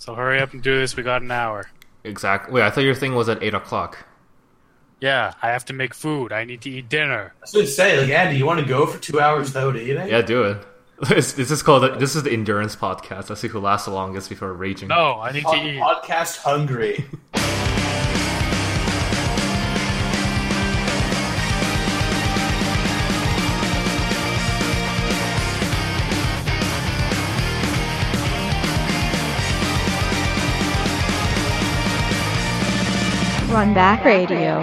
So hurry up and do this. We got an hour. Exactly. Wait, I thought your thing was at 8 o'clock. Yeah, I have to make food. I need to eat dinner. I was going to say, like, Andy, you want to go for 2 hours without eating? Yeah, do it. This is the endurance podcast. Let's see who lasts the longest before raging. No, I need to eat. Podcast hungry. Run Back Radio.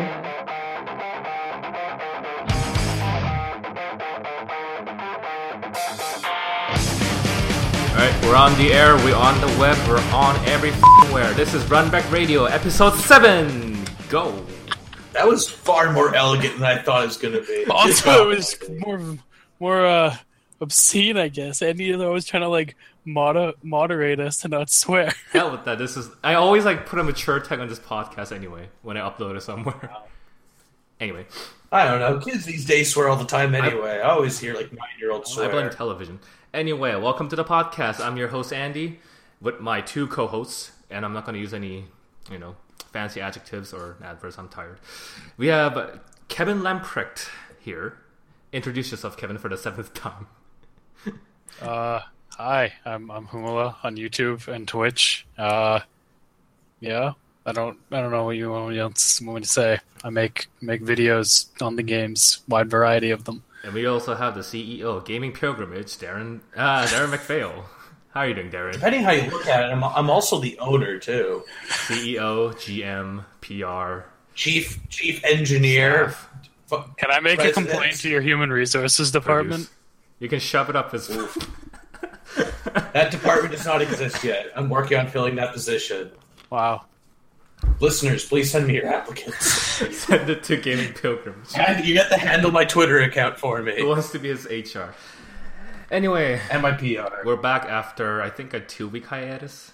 Alright, we're on the air, we're on the web, we're on every f***where. This is Run Back Radio, episode 7! Go! That was far more elegant than I thought it was going to be. Also, it was more obscene, I guess. Andy was always trying to like moderate us to not swear. Hell with that. I always put a mature tag on this podcast anyway when I upload it somewhere. Anyway. I don't know. Kids these days swear all the time anyway. I always hear 9-year-olds swear. I blame television. Anyway, welcome to the podcast. I'm your host, Andy, with my 2 co-hosts, and I'm not going to use any, fancy adjectives or adverbs. I'm tired. We have Kevin Lamprecht here. Introduce yourself, Kevin, for the 7th time. Hi, I'm Humala on YouTube and Twitch. Yeah, I don't know what you want me to say. I make videos on the games, wide variety of them. And we also have the CEO of Gaming Pilgrimage, Darren McPhail. How are you doing, Darren? Depending how you look at it, I'm also the owner too. CEO, GM, PR, chief engineer. Can I make a complaint to your human resources department? You can shove it up as. That department does not exist yet. I'm working on filling that position. Wow. Listeners, please send me your applicants. Send it to Gaming Pilgrims. And you get to handle my Twitter account for me. Who wants to be his HR? Anyway. And my PR. We're back after, I think, a 2-week hiatus.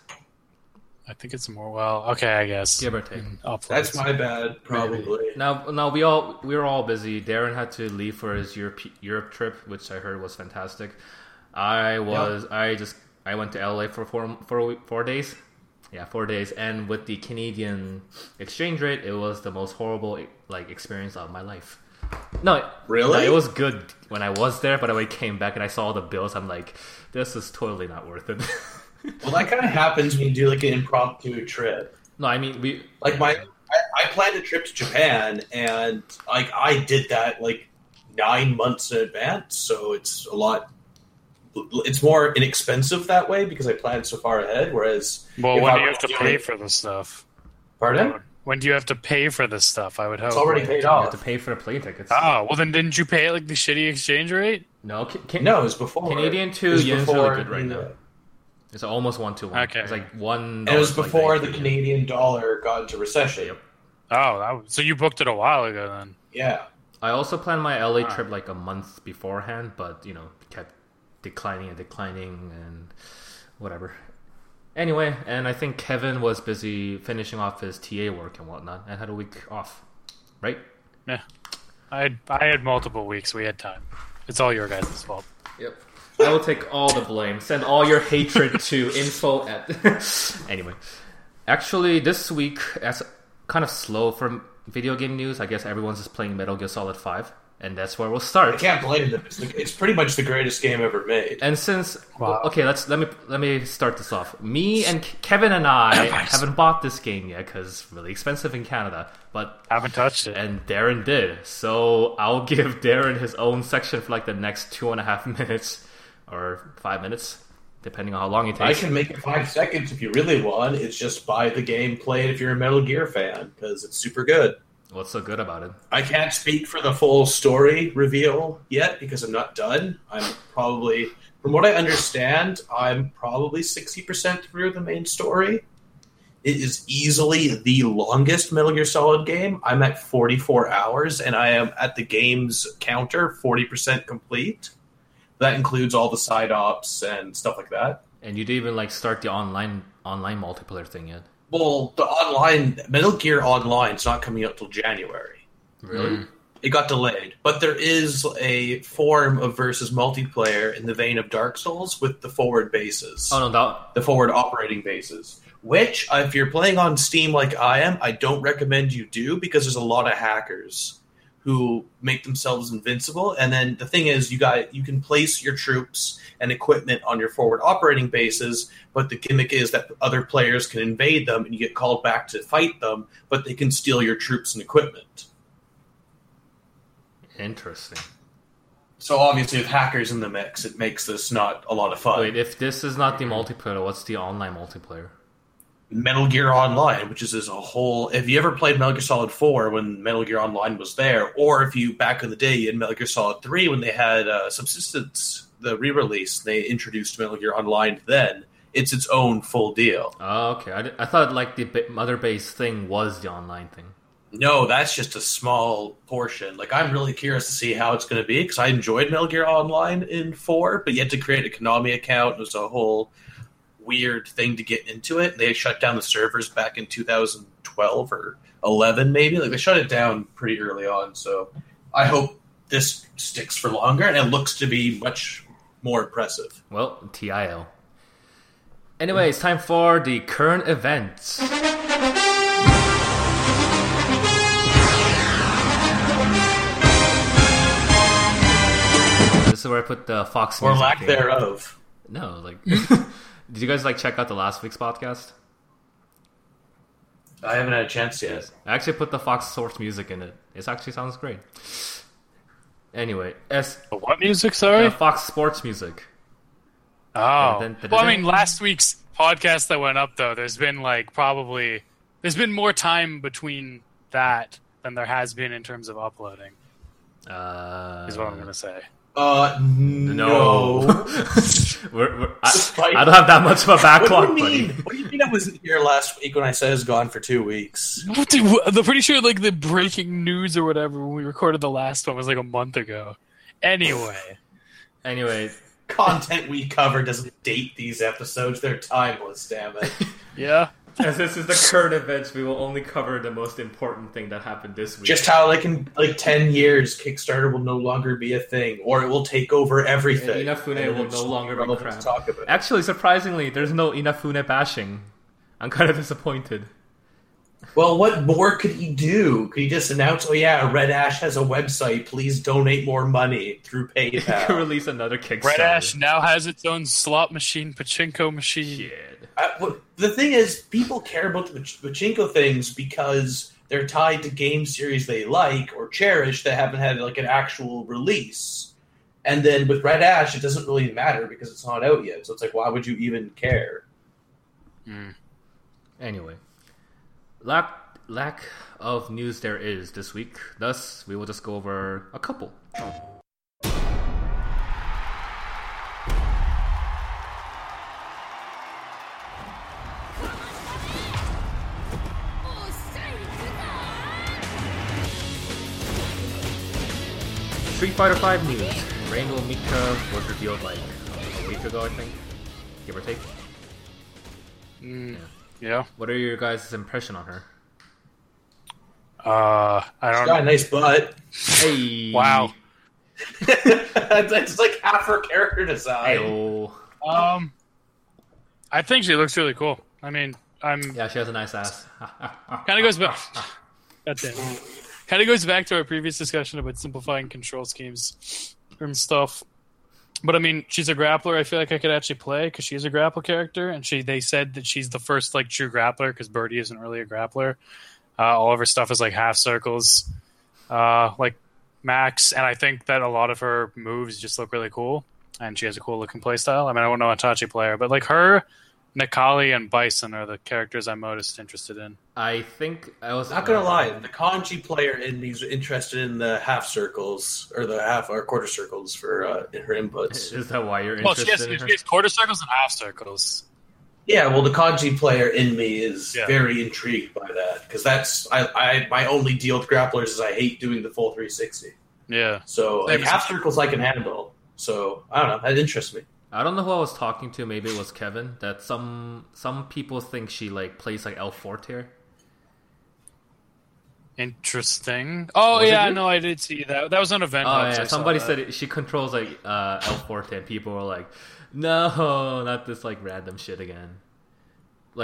I think it's more, okay, I guess. Give or take. That's my bad, probably. Now we were all busy. Darren had to leave for his Europe trip, which I heard was fantastic. I went to LA for 4 days. Yeah, 4 days, and with the Canadian exchange rate, it was the most horrible experience of my life. No, really, no, it was good when I was there, but when I came back and I saw all the bills, I'm like, this is totally not worth it. Well, that kind of happens when you do an impromptu trip. No, I mean I planned a trip to Japan, and I did that 9 months in advance, so it's a lot. It's more inexpensive that way because I planned so far ahead. Whereas, when do you have to pay for this stuff? Pardon? When do you have to pay for this stuff? I would hope it's already paid off. You have to pay for the plane tickets. Oh, well then didn't you pay it the shitty exchange rate? No, no, it was before. Canadian to yen's really good right now. It's almost 1-to-1. Okay, it's $1. And it was before the Canadian dollar got into recession. Yep. Oh, so you booked it a while ago then? Yeah. I also planned my LA trip a month beforehand, but kept declining and whatever. Anyway, and I think Kevin was busy finishing off his TA work and whatnot and had a week off, right? Yeah. I had multiple weeks. We had time. It's all your guys' fault. Yep. I will take all the blame. Send all your hatred to info at... Anyway. Actually, this week, as kind of slow for video game news, I guess everyone's just playing Metal Gear Solid 5. And that's where we'll start. I can't blame them. It's pretty much the greatest game ever made. And since let me start this off. Me and Kevin and I haven't bought this game yet because it's really expensive in Canada, but haven't touched it. And Darren did, so I'll give Darren his own section for the next 2.5 minutes or 5 minutes, depending on how long it takes. I can make it 5 seconds if you really want. It's just buy the game, play it if you're a Metal Gear fan because it's super good. What's so good about it? I can't speak for the full story reveal yet because I'm not done. I'm probably, from what I understand, I'm probably 60% through the main story. It is easily the longest Metal Gear Solid game. I'm at 44 hours, and I am at the game's counter 40% complete. That includes all the side ops and stuff like that. And you didn't even start the online multiplayer thing yet. Well, the online Metal Gear Online is not coming out till January. Really? It got delayed. But there is a form of versus multiplayer in the vein of Dark Souls with the forward bases. Oh, no, the forward operating bases. which, if you're playing on Steam like I am, I don't recommend you do because there's a lot of hackers who make themselves invincible. And then the thing is, you can place your troops and equipment on your forward operating bases, but the gimmick is that other players can invade them and you get called back to fight them, but they can steal your troops and equipment. Interesting. So obviously with hackers in the mix, it makes this not a lot of fun. Wait, if this is not the multiplayer, what's the online multiplayer? Metal Gear Online, which is a whole... If you ever played Metal Gear Solid 4 when Metal Gear Online was there, or if you, back in the day, in Metal Gear Solid 3 when they had Subsistence, the re-release, they introduced Metal Gear Online then, it's its own full deal. Oh, okay. I thought like the Mother Base thing was the online thing. No, that's just a small portion. Like, I'm really curious to see how it's going to be, because I enjoyed Metal Gear Online in 4, but you had to create a Konami account. It was a whole weird thing to get into it. They shut down the servers back in 2012 or 11, maybe. Like, they shut it down pretty early on, so I hope this sticks for longer, and it looks to be much more impressive. Well, TIL. Anyway, it's time for the current events. This is where I put the Fox music. Or lack thing. thereof. No, like... Did you guys check out the last week's podcast? I haven't had a chance yet. I actually put the Fox Source music in it. It actually sounds great. Anyway, What music, sorry? Fox Sports music. Oh. Well, I mean, last week's podcast that went up, though, there's been there's been more time between that than there has been in terms of uploading. Is what I'm going to say. No. I don't have that much of a backlog, What do you mean? buddy. What do you mean I wasn't here last week when I said I was gone for 2 weeks? I'm pretty sure the breaking news or whatever when we recorded the last one was a month ago. Anyway. Content we cover doesn't date these episodes. They're timeless, damn it. Yeah. As this is the current events, we will only cover the most important thing that happened this week. Just how, in 10 years, Kickstarter will no longer be a thing, or it will take over everything. And Inafune will no longer be crap. to talk about. Actually, surprisingly, there's no Inafune bashing. I'm kind of disappointed. Well, what more could he do? Could he just announce, oh yeah, Red Ash has a website, please donate more money through He could PayPal? release another Kickstarter. Red Ash now has its own slot machine, pachinko machine. Shit. The thing is, people care about the pachinko things because they're tied to game series they like or cherish that haven't had an actual release. And then with Red Ash, it doesn't really matter because it's not out yet. So it's why would you even care? Anyway, lack of news there is this week. Thus, we will just go over a couple. Street Fighter V news. Rainbow Mika was revealed a week ago, I think, give or take. Yeah. What are your guys' impression on her? I don't She's got a nice butt. Hey, Wow. That's half her character design. Hey-oh. I think she looks really cool. I mean, Yeah, she has a nice ass. kind of goes back. Goddamn. Kind of goes back to our previous discussion about simplifying control schemes and stuff. But I mean, she's a grappler. I feel like I could actually play because she's a grapple character, and they said that she's the first true grappler because Birdie isn't really a grappler. All of her stuff is half circles, like Max, and I think that a lot of her moves just look really cool, and she has a cool looking playstyle. I mean, I don't know a Tachi player, but her, Nikali, and Bison are the characters I'm most interested in. I think I was Not gonna lie, the kanji player in me's interested in the half circles or the half or quarter circles for in her inputs. Is that why you're Well, interested in her? she has quarter circles and half circles. Yeah, well, the kanji player in me is Yeah. very intrigued by that because that's my only deal with grapplers is I hate doing the full 360. Yeah. So half circles I can handle. So I don't know, that interests me. I don't know who I was talking to. Maybe it was Kevin. That some people think she plays L4 tier. Interesting. Oh, Was it yeah, you? no, I did see that. That was on Event Oh Hubs, yeah, I saw somebody that. said she controls L4 tier. People were like, "No, not this random shit again."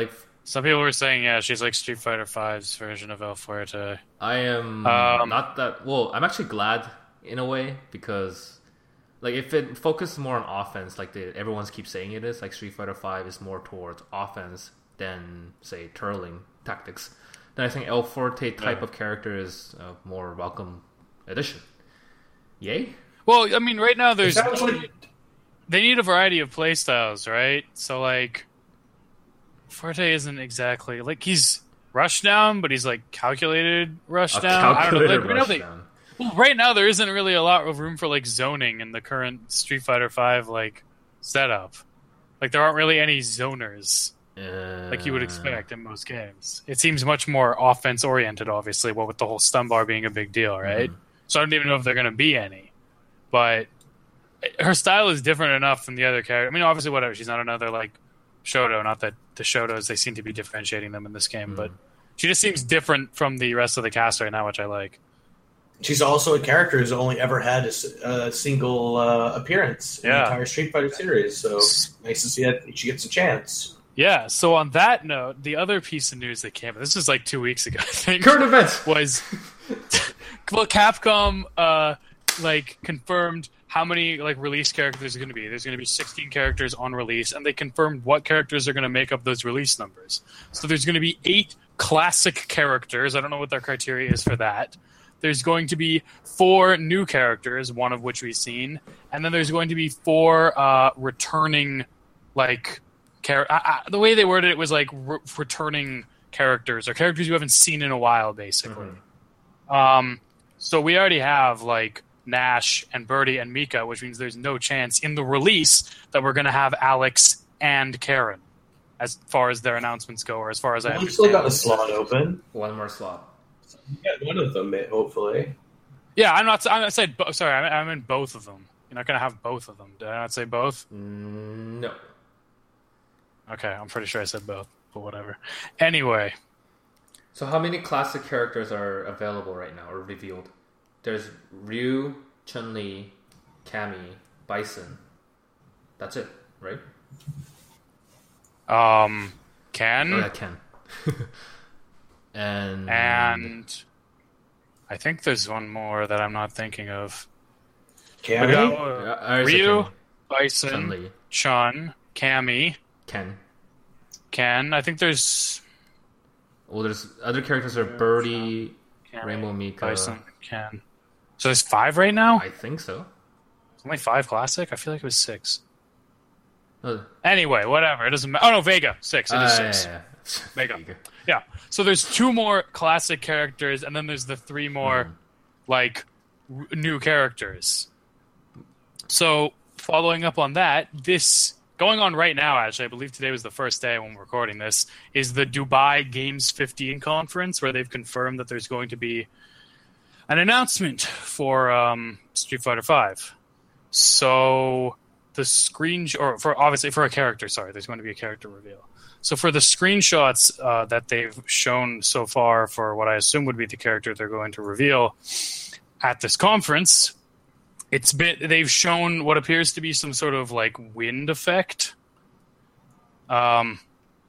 Some people were saying, yeah, she's like Street Fighter V's version of El Fuerte. I am not that... Well, I'm actually glad in a way because like if it focused more on offense, like everyone's keeps saying it is, like Street Fighter V is more towards offense than, say, twirling tactics, then I think El Fuerte type of character is a more welcome addition. Yay? Well, I mean, right now there's... Like... They need a variety of playstyles, right? So, like, Fuerte isn't exactly... Like, he's rushdown, but he's, like, calculated rushdown. I don't know. Like, right now there isn't really a lot of room for, like, zoning in the current Street Fighter V, like, setup. Like, there aren't really any zoners, like you would expect in most games. It seems much more offense-oriented, obviously, what with the whole stun bar being a big deal, right? So I don't even know if they're going to be any. But... her style is different enough from the other character. I mean, obviously, whatever. She's not another, like, Shoto. Not that the Shotos, they seem to be differentiating them in this game. But she just seems different from the rest of the cast right now, which I like. She's also a character who's only ever had a single appearance in the entire Street Fighter series. So, nice to see that she gets a chance. Yeah, so on that note, the other piece of news that came... This was, like, 2 weeks ago, I think. Current events! Was... well, Capcom, confirmed... how many like release characters are going to be. There's going to be 16 characters on release, and they confirmed what characters are going to make up those release numbers. So there's going to be 8 classic characters. I don't know what their criteria is for that. There's going to be 4 new characters, one of which we've seen, and then there's going to be 4 returning, like, the way they worded it was like returning characters, or characters you haven't seen in a while, basically. So we already have, like, Nash and Birdie and Mika, which means there's no chance in the release that we're going to have Alex and Karen, as far as their announcements go, or as far as I understand. We still got a slot open. One more slot. Yeah, one of them, hopefully. Yeah, I'm saying. Sorry, I meant both of them. You're not going to have both of them. Did I not say both? No. Okay, I'm pretty sure I said both, but whatever. Anyway. So how many classic characters are available right now, or revealed? There's Ryu, Chun-Li, Cammy, Bison. That's it, right? Ken. Oh, yeah, Ken. and I think there's one more that I'm not thinking of. Cammy? Ryu, Bison, Chun-Li. Chun, Cammy, Ken. I think there's... Well, there's other characters are Birdie, Cammy, Rainbow Mika. Bison, Ken. So there's 5 right now? I think so. Only 5 classic? I feel like it was 6. Oh. Anyway, whatever. It doesn't matter. Oh, no, Vega. 6. It is 6. Yeah. Vega. Yeah. So there's 2 more classic characters, and then there's the 3 more, new characters. So, following up on that, this... going on right now, actually, I believe today was the first day when we're recording this, is the Dubai Games 15 conference, where they've confirmed that there's going to be an announcement for Street Fighter V. So the obviously for a character, there's going to be a character reveal. So for the screenshots that they've shown so far for what I assume would be the character they're going to reveal at this conference, they've shown what appears to be some sort of like wind effect. I'm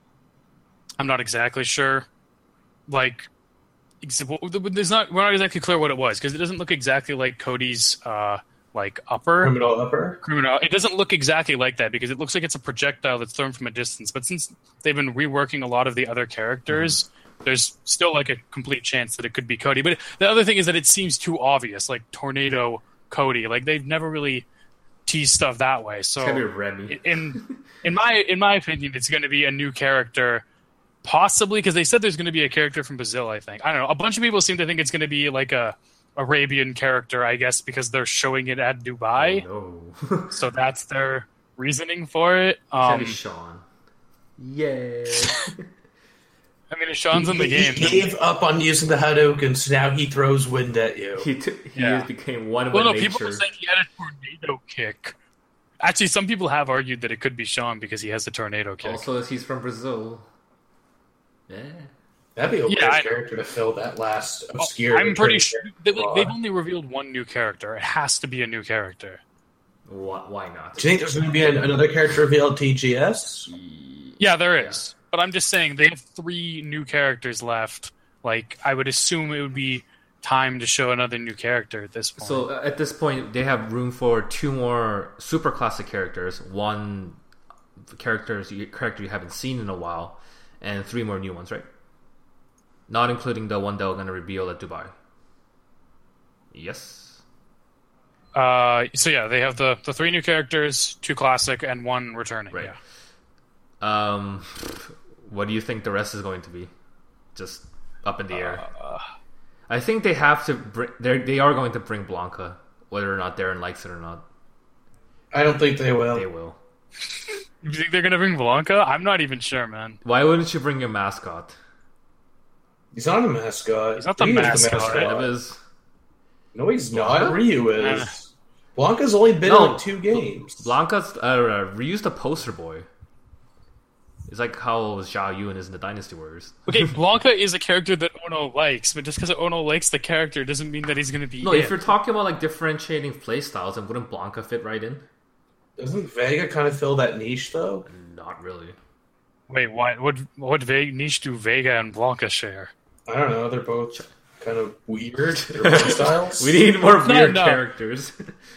not exactly sure. Like, we're not exactly clear what it was, because it doesn't look exactly like Cody's upper. Criminal. It doesn't look exactly like that, because it looks like it's a projectile that's thrown from a distance. But since they've been reworking a lot of the other characters, there's still like a complete chance that it could be Cody. But the other thing is that it seems too obvious, like Tornado Cody. Like, they've never really teased stuff that way. So it's gonna be Remy. in my opinion, it's going to be a new character. Possibly, because they said there's going to be a character from Brazil, I think. I don't know. A bunch of people seem to think it's going to be like a Arabian character, I guess, because they're showing it at Dubai. Oh, no. So that's their reasoning for it. It's gonna be Sean. Yeah. I mean, if Sean's in the game... He gave up on using the Hadouken, so now he throws wind at you. He became one with nature. People are saying he had a tornado kick. Actually, some people have argued that it could be Sean because he has the tornado kick. Also, he's from Brazil. Yeah. That'd be a weird character to fill that last obscure... I'm pretty sure... They've only revealed one new character. It has to be a new character. Why not? Do you think there's going to be another character revealed TGS? Yeah, there is. But I'm just saying they have 3 new characters left. Like, I would assume it would be time to show another new character at this point. So at this point, they have room for 2 more super classic characters, 1 character you haven't seen in a while, and 3 more new ones, right? Not including the one they're going to reveal at Dubai. Yes. So yeah, they have the 3 new characters, 2 classic, and 1 returning. Right. Yeah. What do you think the rest is going to be? Just up in the air. I think they have to. They are going to bring Blanca, whether or not Darren likes it or not. I don't think they will. They will. You think they're gonna bring Blanca? I'm not even sure, man. Why wouldn't you bring your mascot? He's not a mascot. He's not the Ryu mascot. Kind of is. No, he's Blanca? not. Ryu is. Nah. Blanca's only been No. in like 2 games. Blanca's Ryu's the poster boy. It's like how Xiao Yun is in the Dynasty Warriors. Okay, Blanca is a character that Ono likes, but just because Ono likes the character doesn't mean that he's gonna be. No, if you're talking about like differentiating playstyles, then wouldn't Blanca fit right in? Doesn't Vega kind of fill that niche though? Not really. Wait, what niche do Vega and Blanca share? I don't know. They're both kind of weird. Their styles. We need more weird no. characters.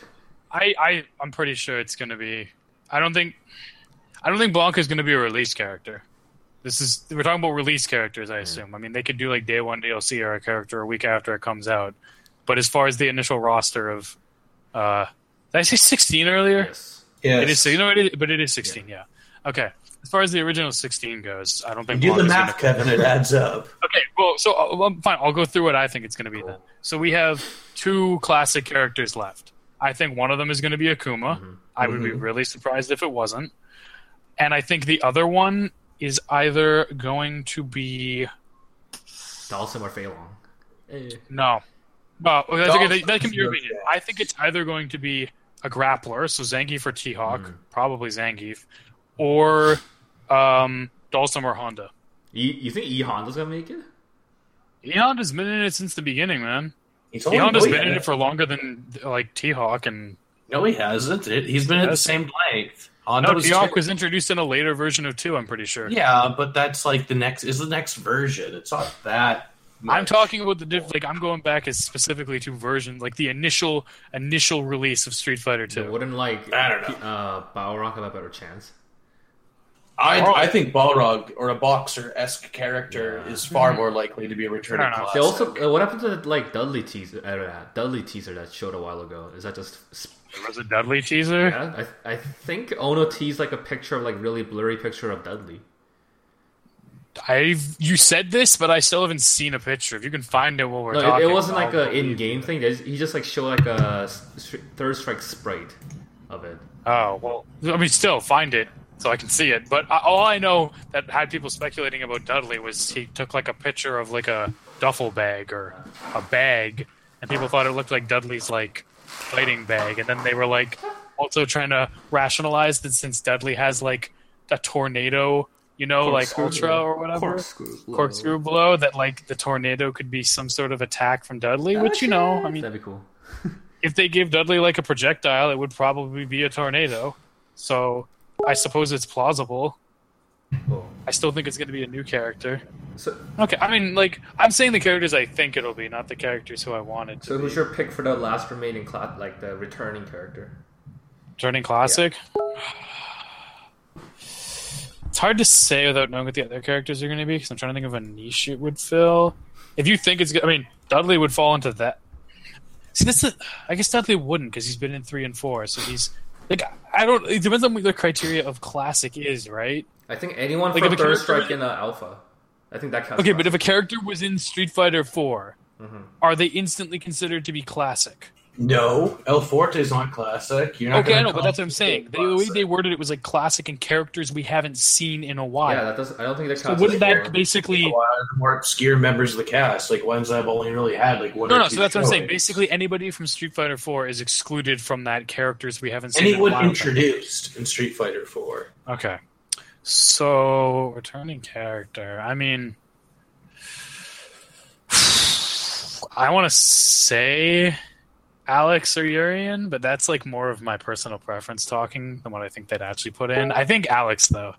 I'm pretty sure it's gonna be. I don't think Blanca is gonna be a release character. We're talking about release characters, I assume. I mean, they could do like day 1 DLC or a character a week after it comes out. But as far as the initial roster of, did I say 16 earlier? Yes. Yes. It is, but it is 16. Yeah. Okay. As far as the original 16 goes, I don't think Do the Blanca's math, gonna... Kevin. It adds up. Okay. Well, so fine. I'll go through what I think it's going to be then. So we have 2 classic characters left. I think one of them is going to be Akuma. Mm-hmm. I would be really surprised if it wasn't. And I think the other one is either going to be Dhalsim or Fei Long. no. Well, that's okay. Dawson's That can be your good, opinion. yeah. I think it's either going to be a grappler, so Zangief or T-Hawk, probably Zangief, or Dhalsim or Honda. You think E Honda's gonna make it? E-Honda's been in it since the beginning, man. He's only E-Honda's been yeah. in it for longer than like T-Hawk and No, he hasn't. He's been at the Yes. same length. Honda no, was T-Hawk was introduced in a later version of 2, I'm pretty sure. Yeah, but that's like the next version. It's not that much. I'm talking about I'm going back as specifically to version, like the initial release of Street Fighter 2. Wouldn't like I don't know. Balrog have a better chance? I think Balrog or a boxer-esque character is far more likely to be a returning I don't know. class. They also what happened to the like Dudley teaser that showed a while ago? Is that just Was it Dudley teaser? yeah? I think Ono teased like a picture of like really blurry picture of Dudley. You said this, but I still haven't seen a picture. If you can find it while we're No, talking. it wasn't like I'll a believe in-game you. thing. He just like showed like a Third Strike sprite of it. Oh, well, I mean, still, find it so I can see it. But all I know that had people speculating about Dudley was he took like a picture of like a duffel bag or a bag, and people thought it looked like Dudley's like fighting bag. And then they were like also trying to rationalize that since Dudley has like a tornado, you know, like Ultra or whatever, corkscrew blow, that like the tornado could be some sort of attack from Dudley, which, you know, I mean, That'd be cool. if they gave Dudley like a projectile, it would probably be a tornado. So I suppose it's plausible. Cool. I still think it's going to be a new character. So, Okay, I mean, like, I'm saying the characters I think it'll be, not the characters who I wanted to so be. who's your pick for the last remaining class, like the returning character? Turning classic? It's hard to say without knowing what the other characters are going to be, because I'm trying to think of a niche it would fill. If you think it's good, I mean, Dudley would fall into that. See, I guess Dudley wouldn't, because he's been in 3 and 4, so he's, like, it depends on what the criteria of classic is, right? I think anyone Like, from if a Third character- Strike in Alpha. I think that counts. Okay, but if a character was in Street Fighter 4, are they instantly considered to be classic? No, El Forte is not classic. You're not Okay, I gonna know, but that's what I'm saying. The way classic. they worded it was like classic and characters we haven't seen in a while. yeah, that does. I don't think that So counts. wouldn't as that four. basically... A lot of the more obscure members of the cast, like ones that I've only really had like one. No, or two so that's what I'm saying. showings. Basically, anybody from Street Fighter 4 is excluded from that characters we haven't seen anyone in a while. introduced in Street Fighter 4. Okay. So, returning character. I mean... I want to say Alex or Urian, but that's like more of my personal preference talking than what I think they'd actually put in. I think Alex, though.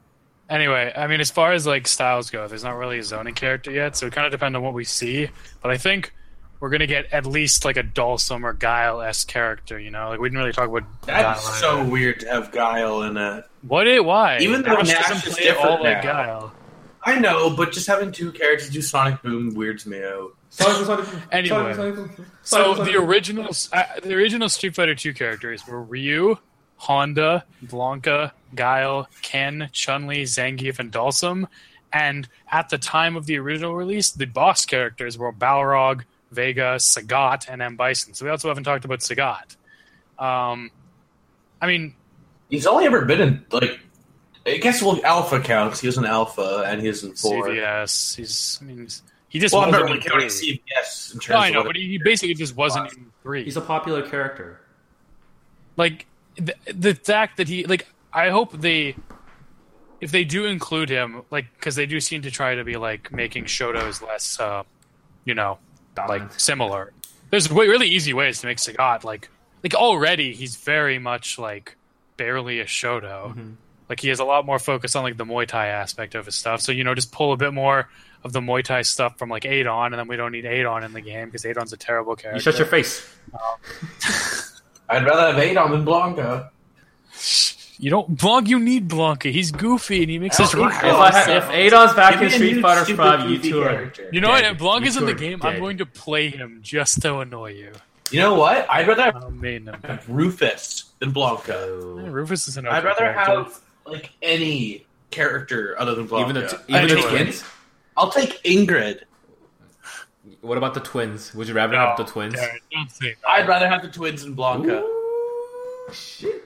Anyway, I mean, as far as like styles go, there's not really a zoning character yet, so it kind of depends on what we see. But I think we're gonna get at least like a Dulcim or Guile-esque character. You know, like we didn't really talk about. That's Guile so either. weird to have Guile in it. Why? Even though Nash Nash doesn't is play at all different like now. Guile. I know, but just having two characters do Sonic Boom weirds me out. Anyway, so the original Street Fighter 2 characters were Ryu, Honda, Blanca, Guile, Ken, Chun-Li, Zangief, and Dulcim. And at the time of the original release, the boss characters were Balrog, Vega, Sagat, and M. Bison. So we also haven't talked about Sagat. I mean, He's only ever been in, like, I guess, Alpha counts. He was an Alpha, and he's in 4. CVS. He just Well, I'm wasn't not really in counting 3. CVS in terms No, I of know, what but he basically just wasn't in 3. He's a popular character. Like the fact that he like I hope if they do include him, like, because they do seem to try to be like making Shoto's less Dominant. like similar. There's really easy ways to make Sagat like already he's very much like barely a Shoto. Like he has a lot more focus on like the Muay Thai aspect of his stuff, so just pull a bit more of the Muay Thai stuff from like Adon, and then we don't need Adon in the game because Adon's a terrible character. You shut your face. I'd rather have Adon than Blanca. You don't Blanca. You need Blanca. He's goofy and he makes us. If Adon's back Give in me a Street new Fighter stupid 5, you goofy two are. character. You know what? Dead. If Blanca's You in the two are game, dead. I'm going to play him just to annoy you. You know what? I'd rather I'll main him. have Rufus than Blanca. Yeah, Rufus is an. I'd okay rather character. have like any character other than Blanca. Even the I'd take twins. I'll take Ingrid. What about the twins? Would you rather have the twins? Darren, don't say that. I'd rather have the twins than Blanca. Ooh, shit.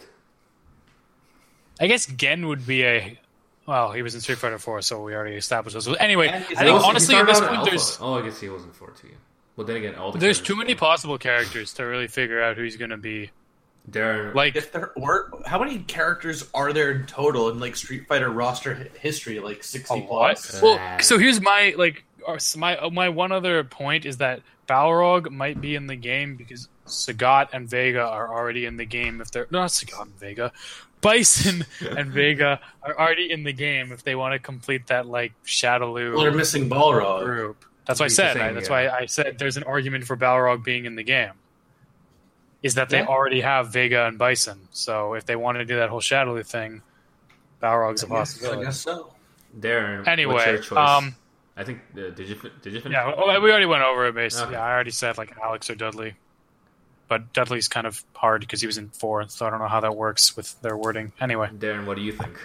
I guess Gen would be a. Well, he was in Street Fighter 4, so we already established this. Anyway, And I he's think also- honestly He's at not this around point Alpha. there's Oh, I guess he wasn't 14. Well, then again, all the there's characters too many are- possible characters to really figure out who he's going to be. Darren, Like, If there were, how many characters are there in total in like Street Fighter roster history? Like 60 plus. Well, so here's my my one other point is that Balrog might be in the game because Sagat and Vega are already in the game. If they're not Sagat and Vega, Bison and Vega are already in the game if they want to complete that like Shadaloo Well, they're missing Balrog. group. That's what I It's the said. same, Right? That's yeah. why I said there's an argument for Balrog being in the game. Is that they Yeah. already have Vega and Bison. So if they want to do that whole Shadaloo thing, Balrog's a I possibility. guess so. Darren, what's Anyway, your choice? I think did you finish? yeah, well, we already went over it. Basically, Okay. yeah, I already said like Alex or Dudley, but Dudley's kind of hard because he was in 4, so I don't know how that works with their wording. Anyway, Darren, what do you think?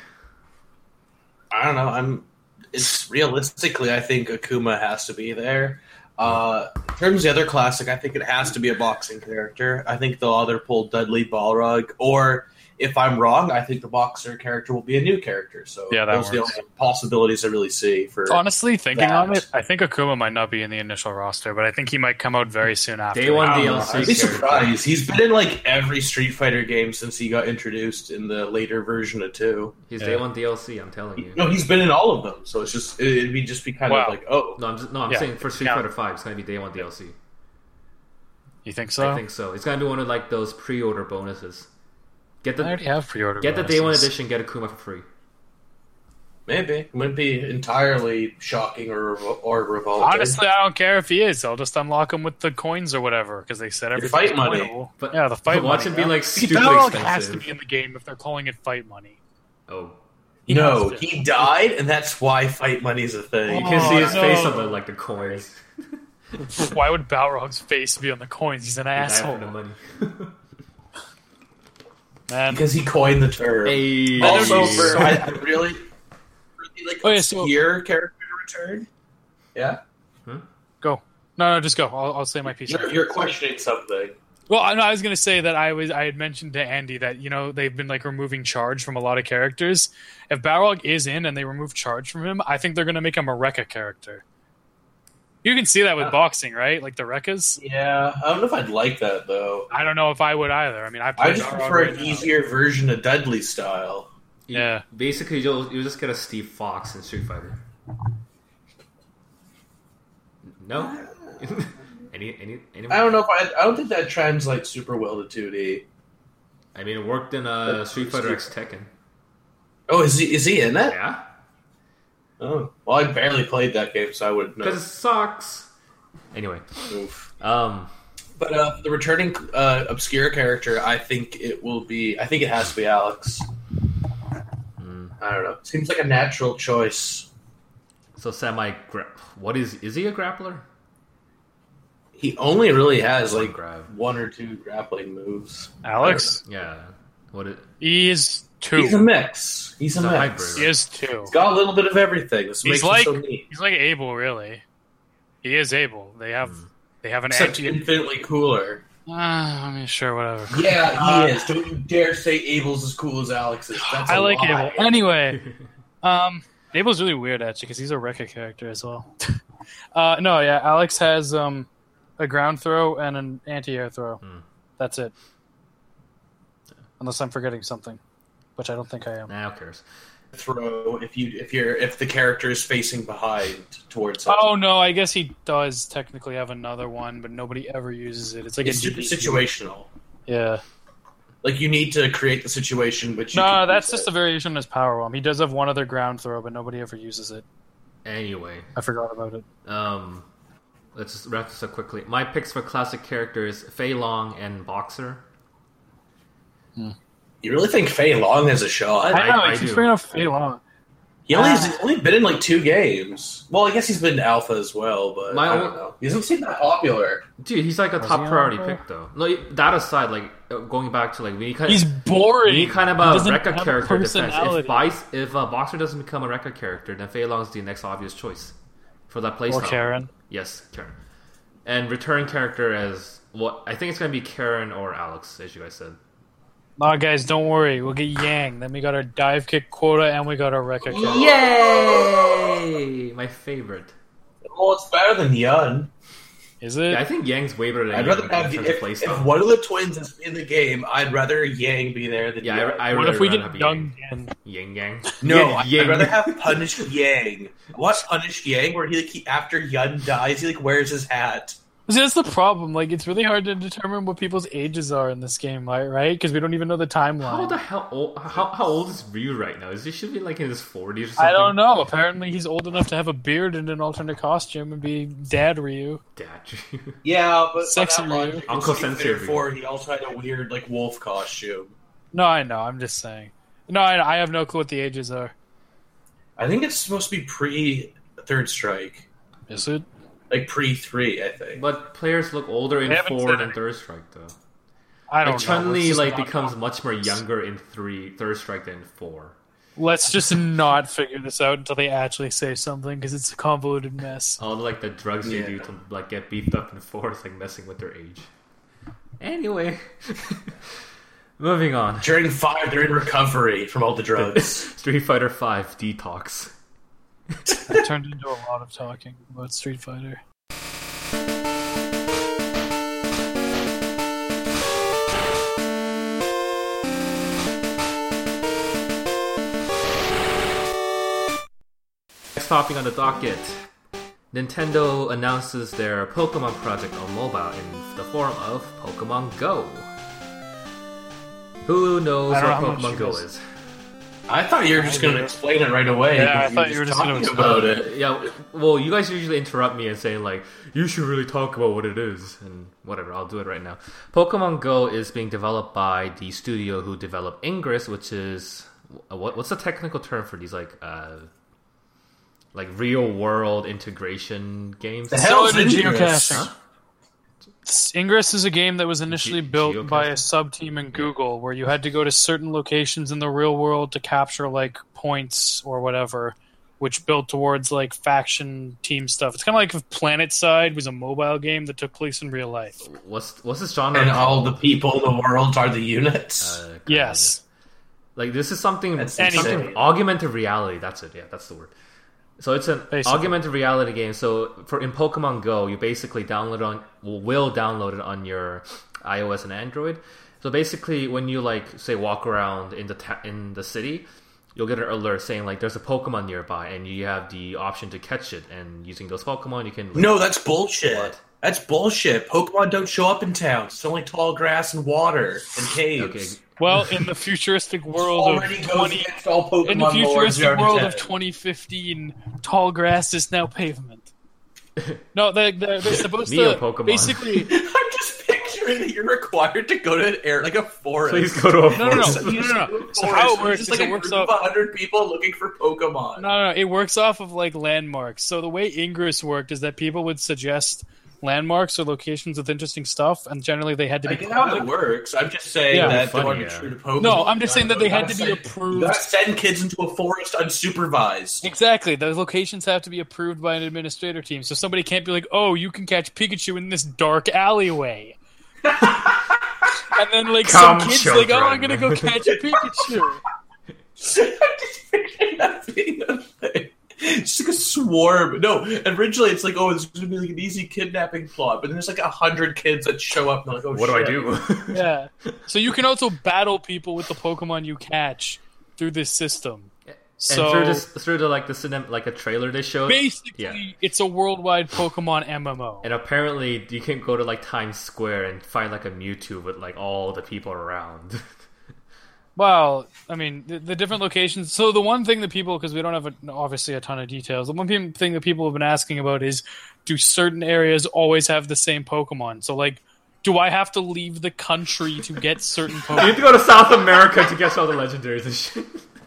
I don't know. It's realistically, I think Akuma has to be there. In terms of the other classic, I think it has to be a boxing character. I think they'll either pull Dudley, Balrog, or if I'm wrong, I think the boxer character will be a new character. So Yeah, that those are the works. only possibilities I really see for. honestly, thinking that. on it, I think Akuma might not be in the initial roster, but I think he might come out very soon after. Day one I don't know. DLC I'd be character. surprised. He's been in like every Street Fighter game since he got introduced in the later version of 2. He's Yeah. day one DLC. I'm telling you. No, he's been in all of them. So it's just it'd be kind Wow. of like, oh, No, I'm Yeah, saying for Street yeah. Fighter 5, it's gonna be day one DLC. You think so? I think so. It's gonna be one of like those pre-order bonuses. Get I already the have pre-order. get the day one bonuses. edition. Get Akuma for free. maybe it wouldn't be entirely shocking or revolting. Honestly, I don't care if he is. I'll just unlock him with the coins or whatever because they said everything's fight money. coinable. But Yeah, the fight watch money. him be yeah. like See, stupid Balrog expensive. has to be in the game if they're calling it fight money. Oh, He No, has to. he died, and that's why fight money's a thing. you can see his no. face on the coins. Why would Balrog's face be on the coins? He's an He died asshole. for the money. Man. Because he coined the term. Hey, Also, Jeez. for I really like Oh, yeah, so- obscure character to return. Yeah, Go. No, just go. I'll say my piece. you're questioning something. Well, I was going to say that I had mentioned to Andy that they've been like removing charge from a lot of characters. If Balrog is in and they remove charge from him, I think they're going to make him a Rekka character. You can see that with boxing, right? Like the Rekkas. Yeah, I don't know if I'd like that though. I don't know if I would either. I mean, I I just prefer an easier version of Dudley style. Yeah. Basically, you'll just get a Steve Fox in Street Fighter. No. any? I don't know if I don't think that translates super well to 2D. I mean, it worked in Street Fighter X Tekken. Oh, is he in it? Yeah. Oh, well, I barely played that game, so I wouldn't know. Because it sucks. Anyway. Oof. Um, But the returning obscure character, I think it has to be Alex. I don't know. Seems like a natural choice. so what is he a grappler? He only really has One like grab. 1 or 2 grappling moves. Alex? Yeah. He is 2. He's a mix. He's a It's a mix. hybrid. He is 2. He's got a little bit of everything. This He's makes him so neat. He's like Abel, really. He is Abel. They have an Except anti. infinitely cooler. I mean, sure, whatever. Yeah, he is. Don't you dare say Abel's as cool as Alex is. That's I a like lie. Abel. Anyway, Abel's really weird actually because he's a Rekka character as well. No, yeah, Alex has a ground throw and an anti-air throw. That's it. Unless I'm forgetting something, which I don't think I am. Nah, who cares? Throw if the character is facing behind towards him. Oh no, I guess he does technically have another one, but nobody ever uses it. It's like It's a super DDT. situational. Yeah. Like you need to create the situation, but No, that's just a variation on his power bomb. He does have one other ground throw, but nobody ever uses it. Anyway. I forgot about it. Let's just wrap this up quickly. My picks for classic characters: Fei Long and Boxer. You really think Fei Long has a shot? I know, I he keeps do. bringing up Fei Long. He's only been in like 2 games. Well, I guess he's been in alpha as well, but I don't know. He doesn't seem that popular. Dude, he's like a Was top he priority on pick, though. No, that aside, like going back to like we kind He's boring. we need kind of He a doesn't Rekka have character defense. personality. If Boxer doesn't become a Rekka character, then Fei Long's the next obvious choice for that playstyle. Or Karen. Yes, Karen. And return character as I think it's gonna be Karen or Alex, as you guys said. Nah, guys, don't worry. We'll get Yang. Then we got our dive kick quota, and we got our Rekka character. Yay! My favorite. Well, it's better than Yun. Is it? Yeah, I think Yang's way better than I'd Yang rather have in terms of if playstyle. one of the twins is in the game, I'd rather Yang be there than Yeah, Yang. I What really if we rather get have Young Yan? Yang Yang? No, Yang. I'd rather have Punished Yang. What Punished Yang, where he after Yun dies, he wears his hat. See, that's the problem. Like, it's really hard to determine what people's ages are in this game, right? Because we don't even know the timeline. How the hell old? How old is Ryu right now? He should be like in his 40s or something. I don't know. Apparently, he's old enough to have a beard and an alternate costume and be Dad Ryu. Dad Ryu. Yeah, but Sexy by that Ryu. logic, Uncle it's Sensei therefore Ryu. he also had a weird like wolf costume. No, I know. I'm just saying. No, I have no clue what the ages are. I think it's supposed to be pre Third Strike, Is it? like pre 3. I think. But players look older in They haven't 4 said than it. Third Strike, though. I don't Like know. Chun-Li Let's just like not becomes talk. much more younger in Third Strike than 4. Let's just not figure this out until they actually say something, because it's a convoluted mess. All like the drugs they do to like get beefed up in 4 is like messing with their age. Anyway, moving on. During 5, they're in recovery from all the drugs. Street Fighter V Detox. It turned into a lot of talking about Street Fighter. Next topic on the docket. Nintendo announces their Pokemon project on mobile in the form of Pokemon Go. Who knows I don't what know how much Pokemon you Go guys- is? I thought you were just going to explain it right away. Yeah, I because thought you were just gonna talking explain about it. it. Yeah, well, you guys usually interrupt me and say, like, you should really talk about what it is, and whatever, I'll do it right now. Pokemon Go is being developed by the studio who developed Ingress, which is... What's the technical term for these, like real-world integration games? The hell So is did Ingress? geocaching. Huh? Ingress is a game that was initially built by a geocaching? sub-team in Google, where you had to go to certain locations in the real world to capture, like, points or whatever, which built towards, like, faction team stuff. It's kind of like if PlanetSide was a mobile game that took place in real life. What's this genre And all called? the people in the world are the units. Kinda, Yes. Like, this is something... That's something insane. augmented reality, that's it, yeah, that's the word. So it's an Basically. augmented reality game. So in Pokemon Go, you basically will download it on your iOS and Android. So basically, when you like say walk around in the city, you'll get an alert saying like there's a Pokemon nearby, and you have the option to catch it. And using those Pokemon, you can No, that's bullshit. What? That's bullshit. Pokemon don't show up in towns. It's only tall grass and water and caves. Okay. Well, in the futuristic world of Already goes against all Pokemon in the lore, futuristic Zero to world 10. of 2015, tall grass is now pavement. No, they're supposed Neo to Pokemon. basically. I'm just picturing that you're required to go to an air like a forest. Please go to a No. Forest. So how it works It's is like it a works group off. of 100 people looking for Pokemon. No. It works off of like landmarks. So the way Ingress worked is that people would suggest landmarks or locations with interesting stuff, and generally they had to I be get how it public. works. I'm just saying Yeah. that Funny, they want to yeah. be true to Pokemon. No, I'm just saying that they had to be You approved. gotta send kids into a forest unsupervised. Exactly. The locations have to be approved by an administrator team. So somebody can't be like, oh, you can catch Pikachu in this dark alleyway. And then, like, Come, some kid's like, oh, I'm children. going to go catch a Pikachu. I'm just picturing that being a thing. It's like a swarm. No, originally it's like, oh, it's going to be like an easy kidnapping plot. But then there's like 100 kids that show up and they're like, oh, What do I shit. do? Yeah. So you can also battle people with the Pokemon you catch through this system. So And through the like the cinem, like a trailer they showed. basically, Yeah. it's a worldwide Pokemon MMO. And apparently, you can go to like Times Square and find like a Mewtwo with like all the people around. Well, I mean, the different locations. So the one thing that people, because we don't have obviously a ton of details, the one thing that people have been asking about is, do certain areas always have the same Pokemon? So, like, do I have to leave the country to get certain You Pokemon? need to go to South America to get all the legendaries and shit.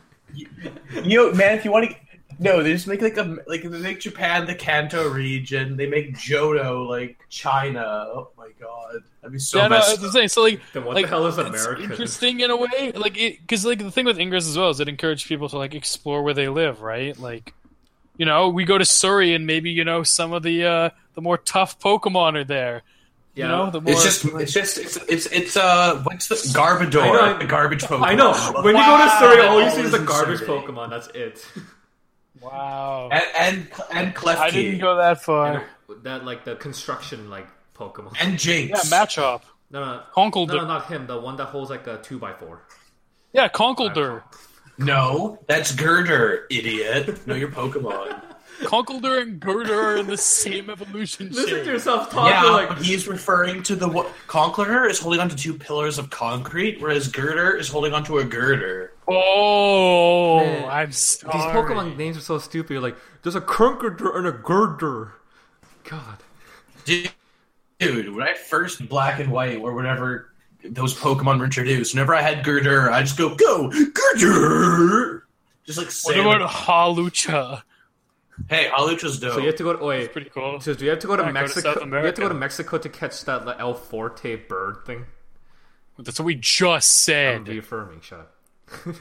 You man, if you want to, no, they just make they make Japan the Kanto region. They make Johto like China. Oh my god, that'd be so Yeah, no, messed that's the thing. So, like, Then what like, the hell is it's America? interesting in a way, like, because like the thing with Ingress as well is it encouraged people to like explore where they live, right? Like, you know, we go to Surrey and maybe some of the more tough Pokemon are there. You know, the more It's what's the Garbodor? I know. The garbage Pokemon. I know. When you go to Wow. Surrey, all you see is Always the in garbage Surrey. Pokemon. That's it. wow. And Klefki. I didn't go that far. That like the construction like Pokemon. And Jinx. Yeah, Machop. No, Conkeldurr. not him. The one that holds like a 2x4. Yeah, Conkeldurr. No, that's Girder, idiot. Know your Pokemon. Conkeldurr and Girder are in the same evolution Listen chain. to yourself talk. Yeah, Like but he's referring to the Conkeldurr is holding onto 2 pillars of concrete, whereas Girder is holding onto a girder. Oh, Man, I'm these sorry. Pokemon names are so stupid. You're like, there's a Conkeldurr and a Girder. God. Dude, when I first Black and White or whatever those Pokemon were introduced, whenever I had Girder, I just go Girder! Just like What say about it. Halucha? Hey, Halucha's dope. So you have to go. Wait. Pretty cool. So do you have to go to Yeah, go to Mexico? South You have to go to America. Mexico to catch that like, El Forte bird thing. That's what we just I'm said. reaffirming. Shut up.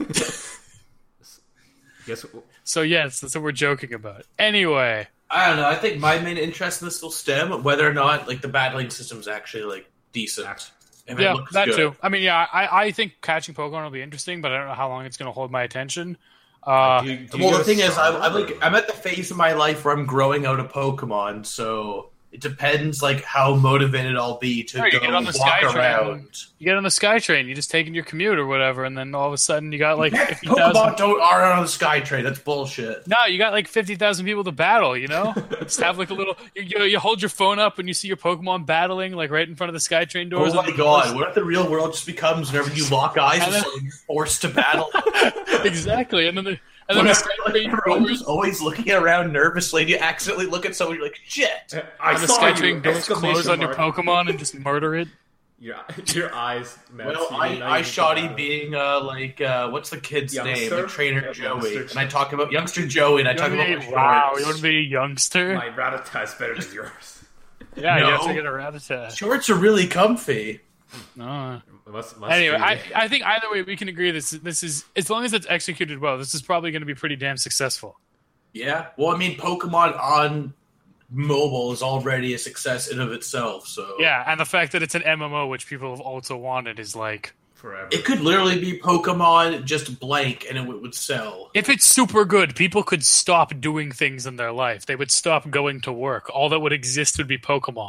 Yes. So yes, that's what we're joking about. Anyway, I don't know. I think my main interest in this will stem whether or not like the battling system's actually like decent. If it yeah, looks that good. too. I mean, yeah, I think catching Pokemon will be interesting, but I don't know how long it's going to hold my attention. Do you Well, go the thing is, Star I'm Wars? like I'm at the phase of my life where I'm growing out of Pokemon, so it depends like how motivated I'll be to Sure, you go get on the walk Skytrain. around. You get on the SkyTrain, you just taking your commute or whatever, and then all of a sudden you got like Pokemon 50,000. don't are on the Skytrain. That's bullshit. No, you got like 50,000 people to battle. You know, just have like a little. You hold your phone up and you see your Pokemon battling like right in front of the SkyTrain doors. Oh my god! What if the real world just becomes whenever you lock eyes And with then- someone, you're forced to battle? Exactly, and then the Everyone's SkyTrain just always looking around nervously, and you accidentally look at someone, you're like, "Shit!" I and the saw you! SkyTrain doors close Exclamation on your mark. Pokemon and just murder it. Your eyes. Man, Well, see, now I you Shoddy can- being what's the kid's name? Youngster? The trainer Yep, Joey, Youngster. and I talk about youngster Joey, and I talk about my Wow, shorts. you want to be a youngster? My Rattata's better than yours. Yeah, you have No. to get a Rattata. Shorts are really comfy. No. Must Anyway, be. I think either way we can agree this is as long as it's executed well, this is probably going to be pretty damn successful. Yeah. Well, I mean, Pokemon on mobile is already a success in of itself. So Yeah, and the fact that it's an MMO, which people have also wanted, is like forever. it could literally be Pokemon just blank, and it would sell. if it's super good, people could stop doing things in their life. They would stop going to work. All that would exist would be Pokemon.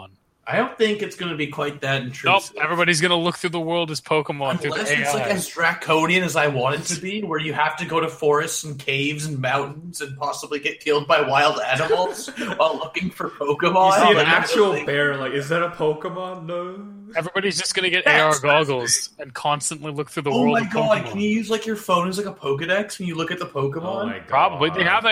I don't think it's going to be quite that Nope, intrusive. everybody's gonna look through the world as Pokemon through Unless the it's AI. like as draconian as I want it to be, where you have to go to forests and caves and mountains and possibly get killed by wild animals while looking for Pokemon. You see an Like, actual like- bear, like, is that a Pokemon? No. Everybody's just gonna get That's AR goggles and constantly look through the Oh world my of god! Pokemon. Can you use like your phone as like a Pokedex when you look at the Pokemon? Oh my god. Probably they have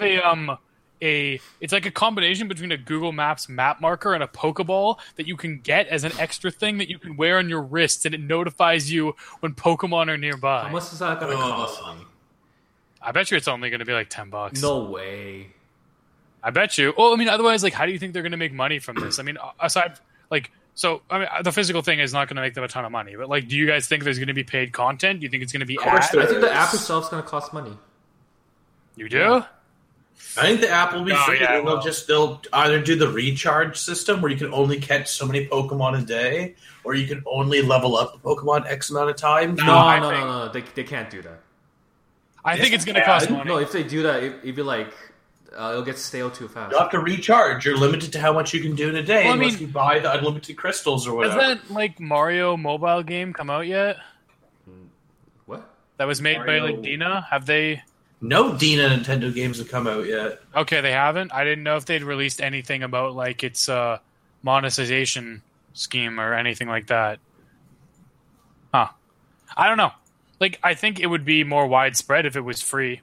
a it's like a combination between a Google Maps map marker and a Pokeball that you can get as an extra thing that you can wear on your wrists, and it notifies you when Pokemon are nearby. How much is that gonna cost me? I bet you it's only going to be like $10. No way. I bet you. Well, I mean, otherwise, like, how do you think they're going to make money from this? I mean, aside, like, so I mean, the physical thing is not going to make them a ton of money. But like, do you guys think there's going to be paid content? Do you think it's going to be course ads? there I think the is. app itself is gonna cost money. You do? I think the app will be Oh, free. yeah, and they'll either do the recharge system where you can only catch so many Pokemon a day, or you can only level up the Pokemon X amount of times. No. They can't do that. I think it's going to Yeah, cost money. No, if they do that, it'd be like it'll get stale too fast. You'll have to recharge. You're limited to how much you can do in a day Well, I unless mean- you buy the unlimited crystals or Has whatever. that like Mario mobile game come out yet? What? That was made by Mario- like Dina. Have they? No Dina Nintendo games have come out yet. Okay, they haven't. I didn't know if they'd released anything about like its monetization scheme or anything like that. Huh? I don't know. Like, I think it would be more widespread if it was free.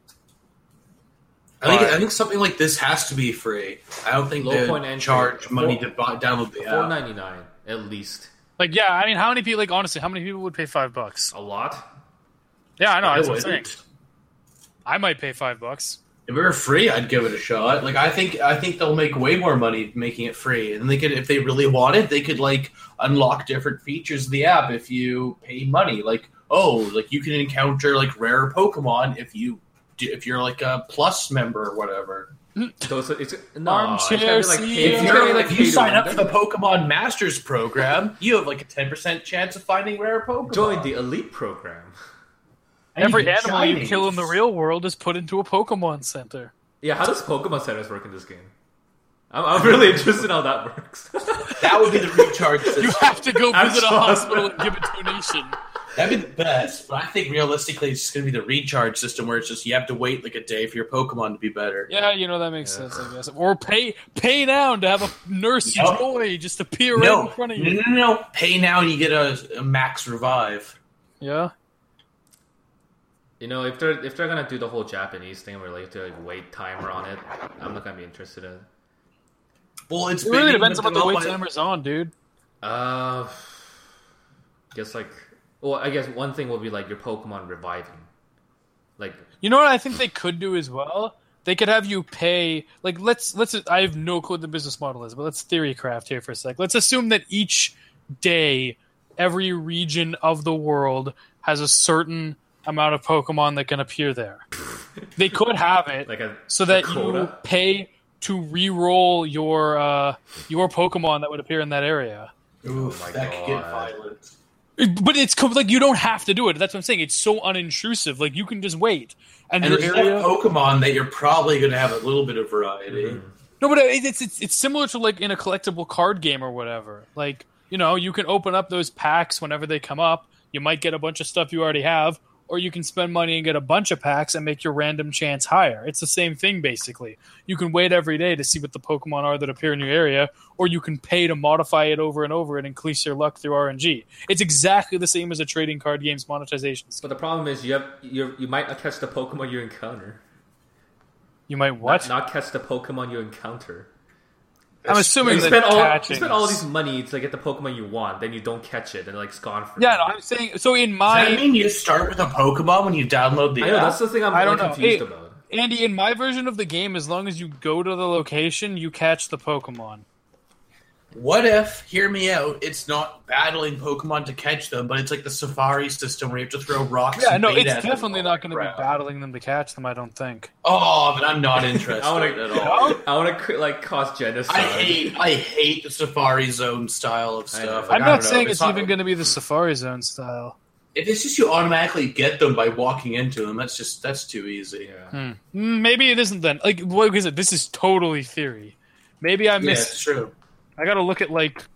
I think something like this has to be free. I don't think Low point they entry. charge money to download the app. $4.99 at least. Like, yeah, I mean, how many people? Like, honestly, how many people would pay $5? A lot. Yeah, I know. I That's what I'm saying. wouldn't. I might pay $5. If it were free, I'd give it a shot. Like I think they'll make way more money making it free, and they could, if they really wanted, they could like unlock different features of the app if you pay money. Like like you can encounter like rare Pokemon if you're like a Plus member or whatever. So it's Armchair gotta be like CEO. paid- If, it's gotta be like if you paid to sign up win. for the Pokemon Masters program, you have like a 10% chance of finding rare Pokemon. Join the elite program. And Every get animal you shinies. kill in the real world is put into a Pokemon Center. Yeah, how does Pokemon Centers work in this game? I'm really interested in how that works. That would be the recharge system. You have to go I'm visit a sorry. hospital and give a donation. That'd be the best, but I think realistically it's just going to be the recharge system where it's just you have to wait like a day for your Pokemon to be better. Yeah, you know, that makes sense, I guess. Or pay down to have a nurse Nope. joy just appear right in front of you. No. Pay now and you get a max revive. Yeah. You know, if they're gonna do the whole Japanese thing where like to like wait timer on it, I'm not gonna be interested in. Well, it's It really been- depends on what the but wait not- timer's on, dude. Guess like, well, I guess one thing will be like your Pokemon reviving, like You know what I think they could do as well? They could have you pay, like, let's. I have no clue what the business model is, but let's theory craft here for a sec. Let's assume that each day, every region of the world has a certain amount of Pokemon that can appear there. They could have it a so that a you quota. pay to re-roll your Pokemon that would appear in that area. Oof, Oh my that could get God. violent. But it's like you don't have to do it. That's what I'm saying. It's so unintrusive. Like you can just wait, and And your there's area. enough Pokemon that you're probably going to have a little bit of variety. Mm-hmm. No, but it's similar to like in a collectible card game or whatever. Like, you know, you can open up those packs whenever they come up. You might get a bunch of stuff you already have, or you can spend money and get a bunch of packs and make your random chance higher. It's the same thing basically. You can wait every day to see what the Pokemon are that appear in your area, or you can pay to modify it over and over and increase your luck through RNG. It's exactly the same as a trading card game's monetization scheme. But the problem is you might not catch the Pokemon you encounter. You might what? Not catch the Pokemon you encounter. I'm assuming You that spend catching all is- these money to get the Pokemon you want, then you don't catch it, and like it's gone for Yeah, no, I'm saying so in Does my that mean you start with a Pokemon when you download the I know app? that's the thing I'm I don't really know. confused Hey, about. Andy, in my version of the game, as long as you go to the location, you catch the Pokemon. What if, hear me out, it's not battling Pokemon to catch them, but it's like the Safari system where you have to throw rocks Yeah, and no, bait it's at them definitely and not all going to that be crap. battling them to catch them, I don't think. Oh, but I'm not interested I wanna- at all. I want to like cause genocide. I hate the Safari Zone style of I know. stuff. Like, Like, I'm I not don't know, saying if it's not- even going to be the Safari Zone style. If it's just you automatically get them by walking into them, that's too easy. Yeah. Maybe it isn't then. Like, what is it? This is totally theory. Maybe I Yeah, missed. it's true. I got to look at like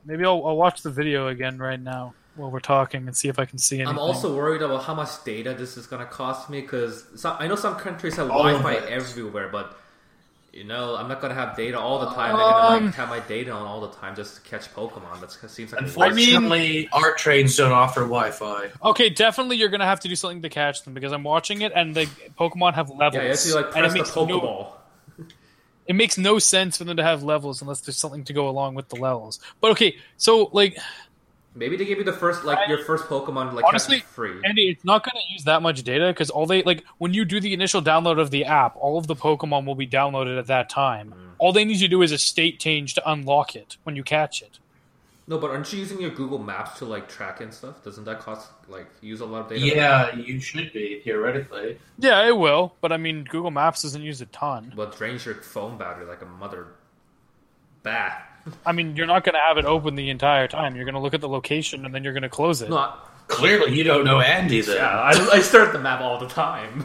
Maybe I'll watch the video again right now while we're talking and see if I can see anything. I'm also worried about how much data this is going to cost me because I know some countries have All of Wi-Fi it. everywhere, but I'm not going to have data all the time. I'm going to have my data on all the time just to catch Pokemon. That seems like Unfortunately, our trains don't offer Wi-Fi. Okay, definitely you're gonna have to do something to catch them because I'm watching it and the Pokemon have levels. Yeah, you have to like and press it the makes Pokeball. It makes no sense for them to have levels unless there's something to go along with the levels. But okay, so like Maybe they give you the first, your first Pokemon, honestly, catch free. Andy, it's not going to use that much data because when you do the initial download of the app, all of the Pokemon will be downloaded at that time. All they need you to do is a state change to unlock it when you catch it. No, but aren't you using your Google Maps to track and stuff? Doesn't that cost use a lot of data? Yeah, you should be theoretically. Yeah, it will, but I mean, Google Maps doesn't use a ton. But drains your phone battery like a mother bat. I mean, you're not going to have it open the entire time. You're going to look at the location and then you're going to close it. No, Clearly, you don't know Andy then. yeah, I stare at the map all the time.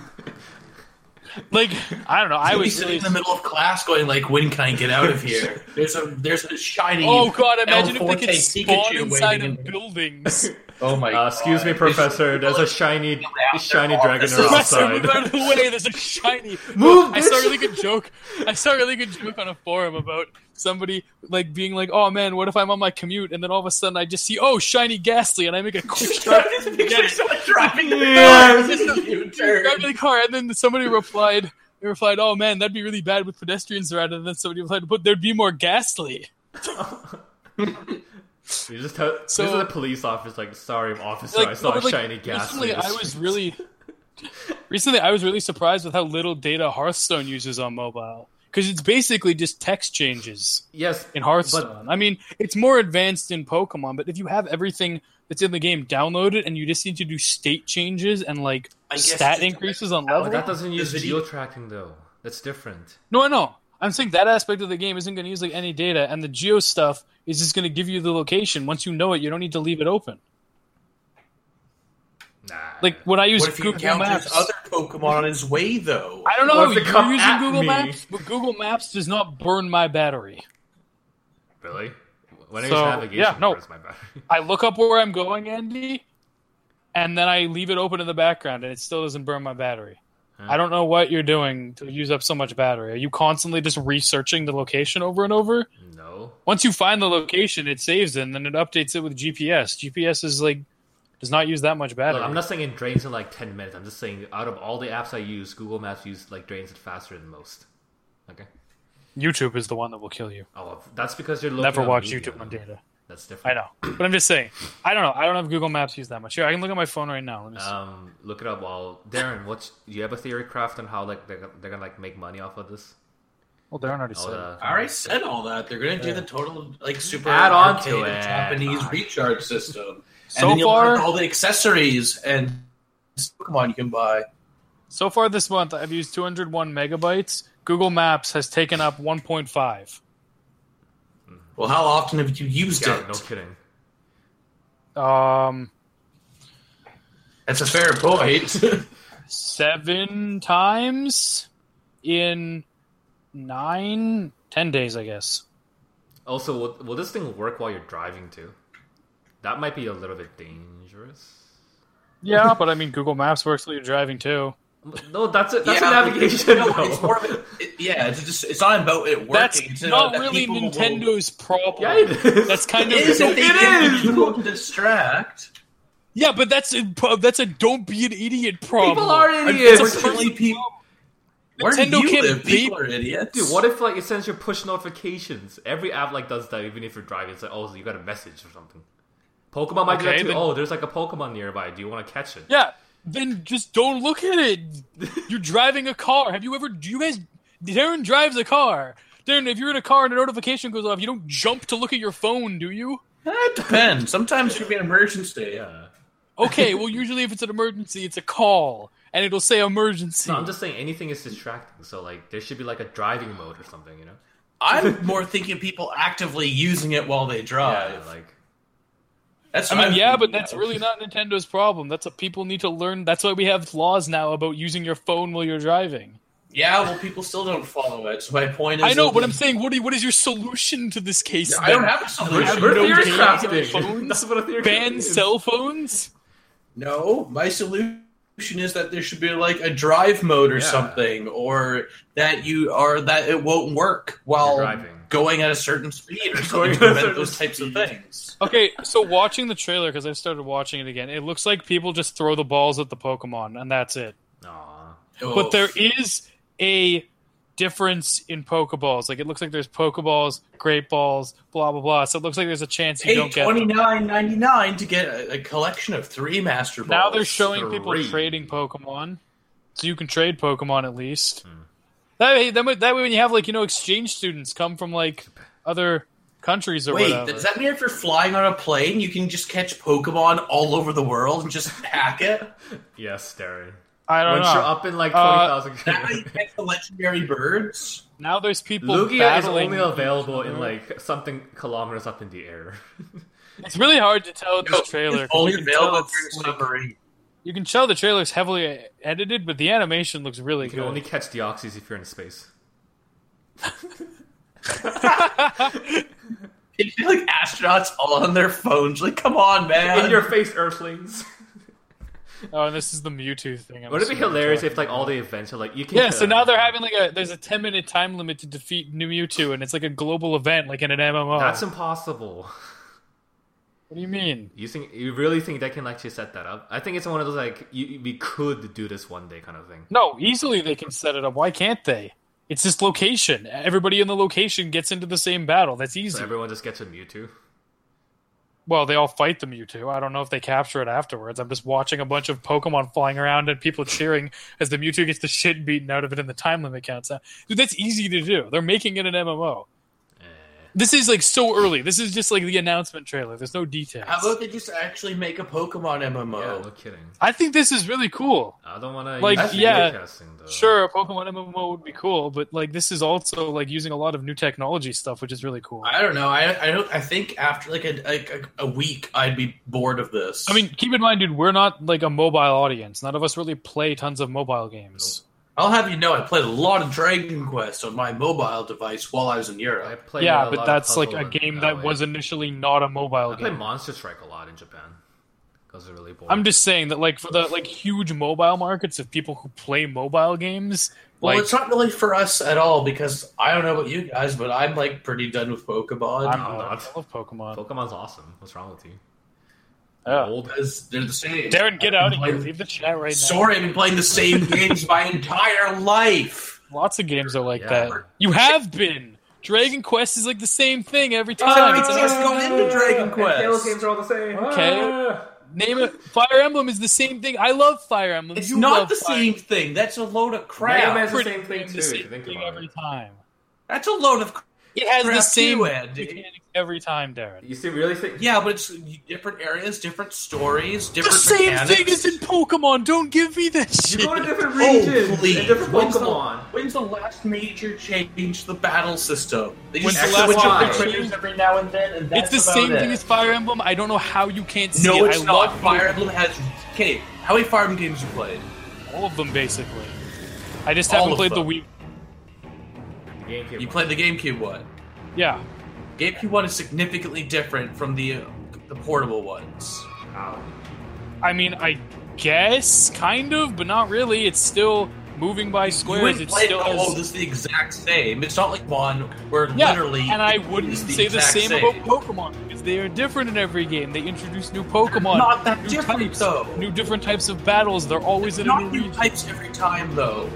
I don't know. I You'll be was sitting really... in the middle of class going when can I get out of here? There's a shiny. Oh god! Imagine El if they could Forte spawn Pikachu inside waiting of in- buildings. Oh my god! Excuse me, Professor. There's a shiny their dragon offices. Professor, outside. move out of the way. There's a shiny. Move, I saw a bitch! really good joke. I saw a really good joke on a forum about somebody being like, "Oh man, what if I'm on my commute and then all of a sudden I just see shiny Ghastly and I make a quick strike to get it." driving the Driving the car, and then somebody replied. They replied, "Oh man, that'd be really bad with pedestrians around." And then somebody replied, "But there'd be more Ghastly." You just tell this is a police officer. Sorry, officer, I saw a shiny Ghastly. Recently, I was really surprised with how little data Hearthstone uses on mobile because it's basically just text changes. Yes, In Hearthstone, I mean, it's more advanced in Pokemon, but if you have everything that's in the game downloaded and you just need to do state changes and stat increases on level, but that doesn't use video- geo-tracking though. That's different. No, I know. I'm saying that aspect of the game isn't going to use any data, and the geo stuff is just going to give you the location. Once you know it, you don't need to leave it open. Nah. When I use What if he Google encounters Maps, other Pokemon on his way though? I don't know. What if they You're come using at Google me? Maps, but Google Maps does not burn my battery. Really? When I So, use navigation, yeah, no. where's my battery? I look up where I'm going, Andy, and then I leave it open in the background, and it still doesn't burn my battery. I don't know what you're doing to use up so much battery. Are you constantly just researching the location over and over? No. Once you find the location, it saves it, and then it updates it with GPS. GPS is does not use that much battery. Look, I'm not saying it drains in 10 minutes. I'm just saying out of all the apps I use, Google Maps drains it faster than most. Okay. YouTube is the one that will kill you. Oh, well, that's because you're looking. Never at watch media, YouTube on though. data. That's I different. know, but I'm just saying. I don't know. I don't have Google Maps used that much. Here, I can look at my phone right now. Let me see. Look it up. While Darren, do you have a theory craft on how they're gonna make money off of this? Well, Darren already said it. I already said all that. They're gonna do the total super Add on to arcade it. Japanese recharge system. So and then you'll far- have all the accessories and Pokemon you can buy. So far this month, I've used 201 megabytes. Google Maps has taken up 1.5. Well, how often have you used Yeah, it? no kidding. That's a fair point. 7 times in 10 days, I guess. Also, will this thing work while you're driving too? That might be a little bit dangerous. Yeah, but I mean, Google Maps works while you're driving too. No, that's a Yeah, navigation. no, though. it's more of it's not about it working. That's it's not that really people will- Nintendo's problem. Yeah, it is. That's kind of It is if they It give is! you people to distract. yeah, but that's a don't be an idiot problem. People are It's idiots. a Unfortunately, people. Where do Nintendo you can't live? beat- People are idiots. Dude, what if it sends you push notifications? Every app does that, even if you're driving. It's so you got a message or something. Pokemon might do Okay, that too. then- Oh, there's a Pokemon nearby. Do you want to catch it? Yeah, then just don't look at it. You're driving a car. Darren drives a car. Darren, if you're in a car and a notification goes off, you don't jump to look at your phone, do you? It depends. Sometimes it could be an emergency. Yeah. Okay, well, usually if it's an emergency, it's a call, and it'll say emergency. No, I'm just saying anything is distracting. So there should be a driving mode or something, you know? I'm more thinking people actively using it while they drive. Yeah, That's I what mean, I'm yeah, but thinking that's of. really not Nintendo's problem. That's what people need to learn. That's why we have laws now about using your phone while you're driving. Yeah, well, people still don't follow it. So my point is, I know, but I'm saying, what is your solution to this case? I don't have a solution. We're no theory game crafting. phones? That's what a theory Ban crafting is. cell phones? No, my solution is that there should be like a drive mode or something, or that it won't work while driving. going at a certain speed or something Going to at a prevent certain those types of speed. things. Okay, so watching the trailer, because I started watching it again, it looks like people just throw the balls at the Pokemon, and that's it. Aw. But there is a difference in Pokeballs. Like, it looks like there's Pokeballs, Great Balls, blah, blah, blah. So it looks like there's a chance you Pay don't get them. $29.99 to get a collection of 3 Master Balls. Now they're showing people 3. trading Pokemon. So you can trade Pokemon at least. That way when you have, like, exchange students come from, like, other countries or Wait, whatever. does that mean if you're flying on a plane, you can just catch Pokemon all over the world and just hack it? Yes, Darren. I don't Once know. you're up in like 20,000 Is that how you catch the legendary birds? Now there's people Lugia is battling only available each in other. like something kilometers up in the air. It's really hard to tell in No, this trailer. it's 'cause only you can tell available it's, through like, submarine. you can tell the trailer's heavily edited, but the animation looks really You can good. only catch Deoxys if you're in space. It'd be like astronauts all on their phones. Like, come on, man. In your face, Earthlings. Oh, and this is the Mewtwo thing. I'm Would it be assuming hilarious you're if like talking all the events are like you can? about. Yeah, so now they're having there's a 10-minute time limit to defeat new Mewtwo, and it's like a global event, like in an MMO. That's impossible. What do you mean? You really think they can actually set that up? I think it's one of those like we could do this one day kind of thing. No, easily they can set it up. Why can't they? It's just location. Everybody in the location gets into the same battle. That's easy. So everyone just gets a Mewtwo. Well, they all fight the Mewtwo. I don't know if they capture it afterwards. I'm just watching a bunch of Pokemon flying around and people cheering as the Mewtwo gets the shit beaten out of it and the time limit counts out. Dude, that's easy to do. They're making it an MMO. This is like so early. This is just like the announcement trailer. There's no details. How about they just actually make a Pokemon MMO? Yeah, no kidding. I think this is really cool. I don't want to Like, use yeah, casting though. Sure, a Pokemon MMO would be cool, but like this is also like using a lot of new technology stuff, which is really cool. I don't know. I think after like a week, I'd be bored of this. I mean, keep in mind, dude, we're not like a mobile audience. None of us really play tons of mobile games. I'll have you know, I played a lot of Dragon Quest on my mobile device while I was in Europe. I played Yeah, a lot but of that's like puzzle a and game that that way. was initially not a mobile I played game. Monster Strike a lot in Japan because it's really boring. I'm just saying that, like, for the like huge mobile markets of people who play mobile games, Well, like, it's not really for us at all because I don't know about you guys, but I'm like pretty done with Pokemon. I'm not. not. I love Pokemon. Pokemon's awesome. What's wrong with you? Yeah. Old. Because they're the same. Darren, get out of here. Like, Leave the chat right now. Sorry, I've been playing the same games my entire life. Lots of games are like Yeah. that. You have been. Dragon Quest is like the same thing every time. I It's just another- got into Dragon Quest. Halo games are all the same. Okay. Name it. Fire Emblem is the same thing. I love Fire Emblem. It's You not love the Fire same thing. That's a load of Mega crap. Man's the Pretty same thing much too. the If same you think thing about every it. time. That's a load of It has the crap same too, Andy. mechanics every time, Darren. You see, really think? Yeah, but it's different areas, different stories, The different same mechanics. thing as in Pokemon. Don't give me this You shit. go to different Oh, regions please. and different When's Pokemon. When's the last major change to the battle system? They When's just the last switch up one? the triggers every now and then, and that's It's the about same it. thing as Fire Emblem. I don't know how you can't see No, it. it's I not. love Fire Emblem has... Okay, how many Fire Emblem games you played? all of them basically. I just All haven't of played the them. Wii. GameCube. You played the GameCube one. Yeah. GameCube one is significantly different from the portable ones. How? I mean, I guess kind of, but not really. It's still moving by You squares. wouldn't It play still it, has. this is the exact same. It's not like one where Yeah, literally... and I it wouldn't is say the exact same about Pokemon because they are different in every game. They introduce new Pokemon, Not that new different, types, though. new different types of battles. They're always in a Not new new region. types every time, though.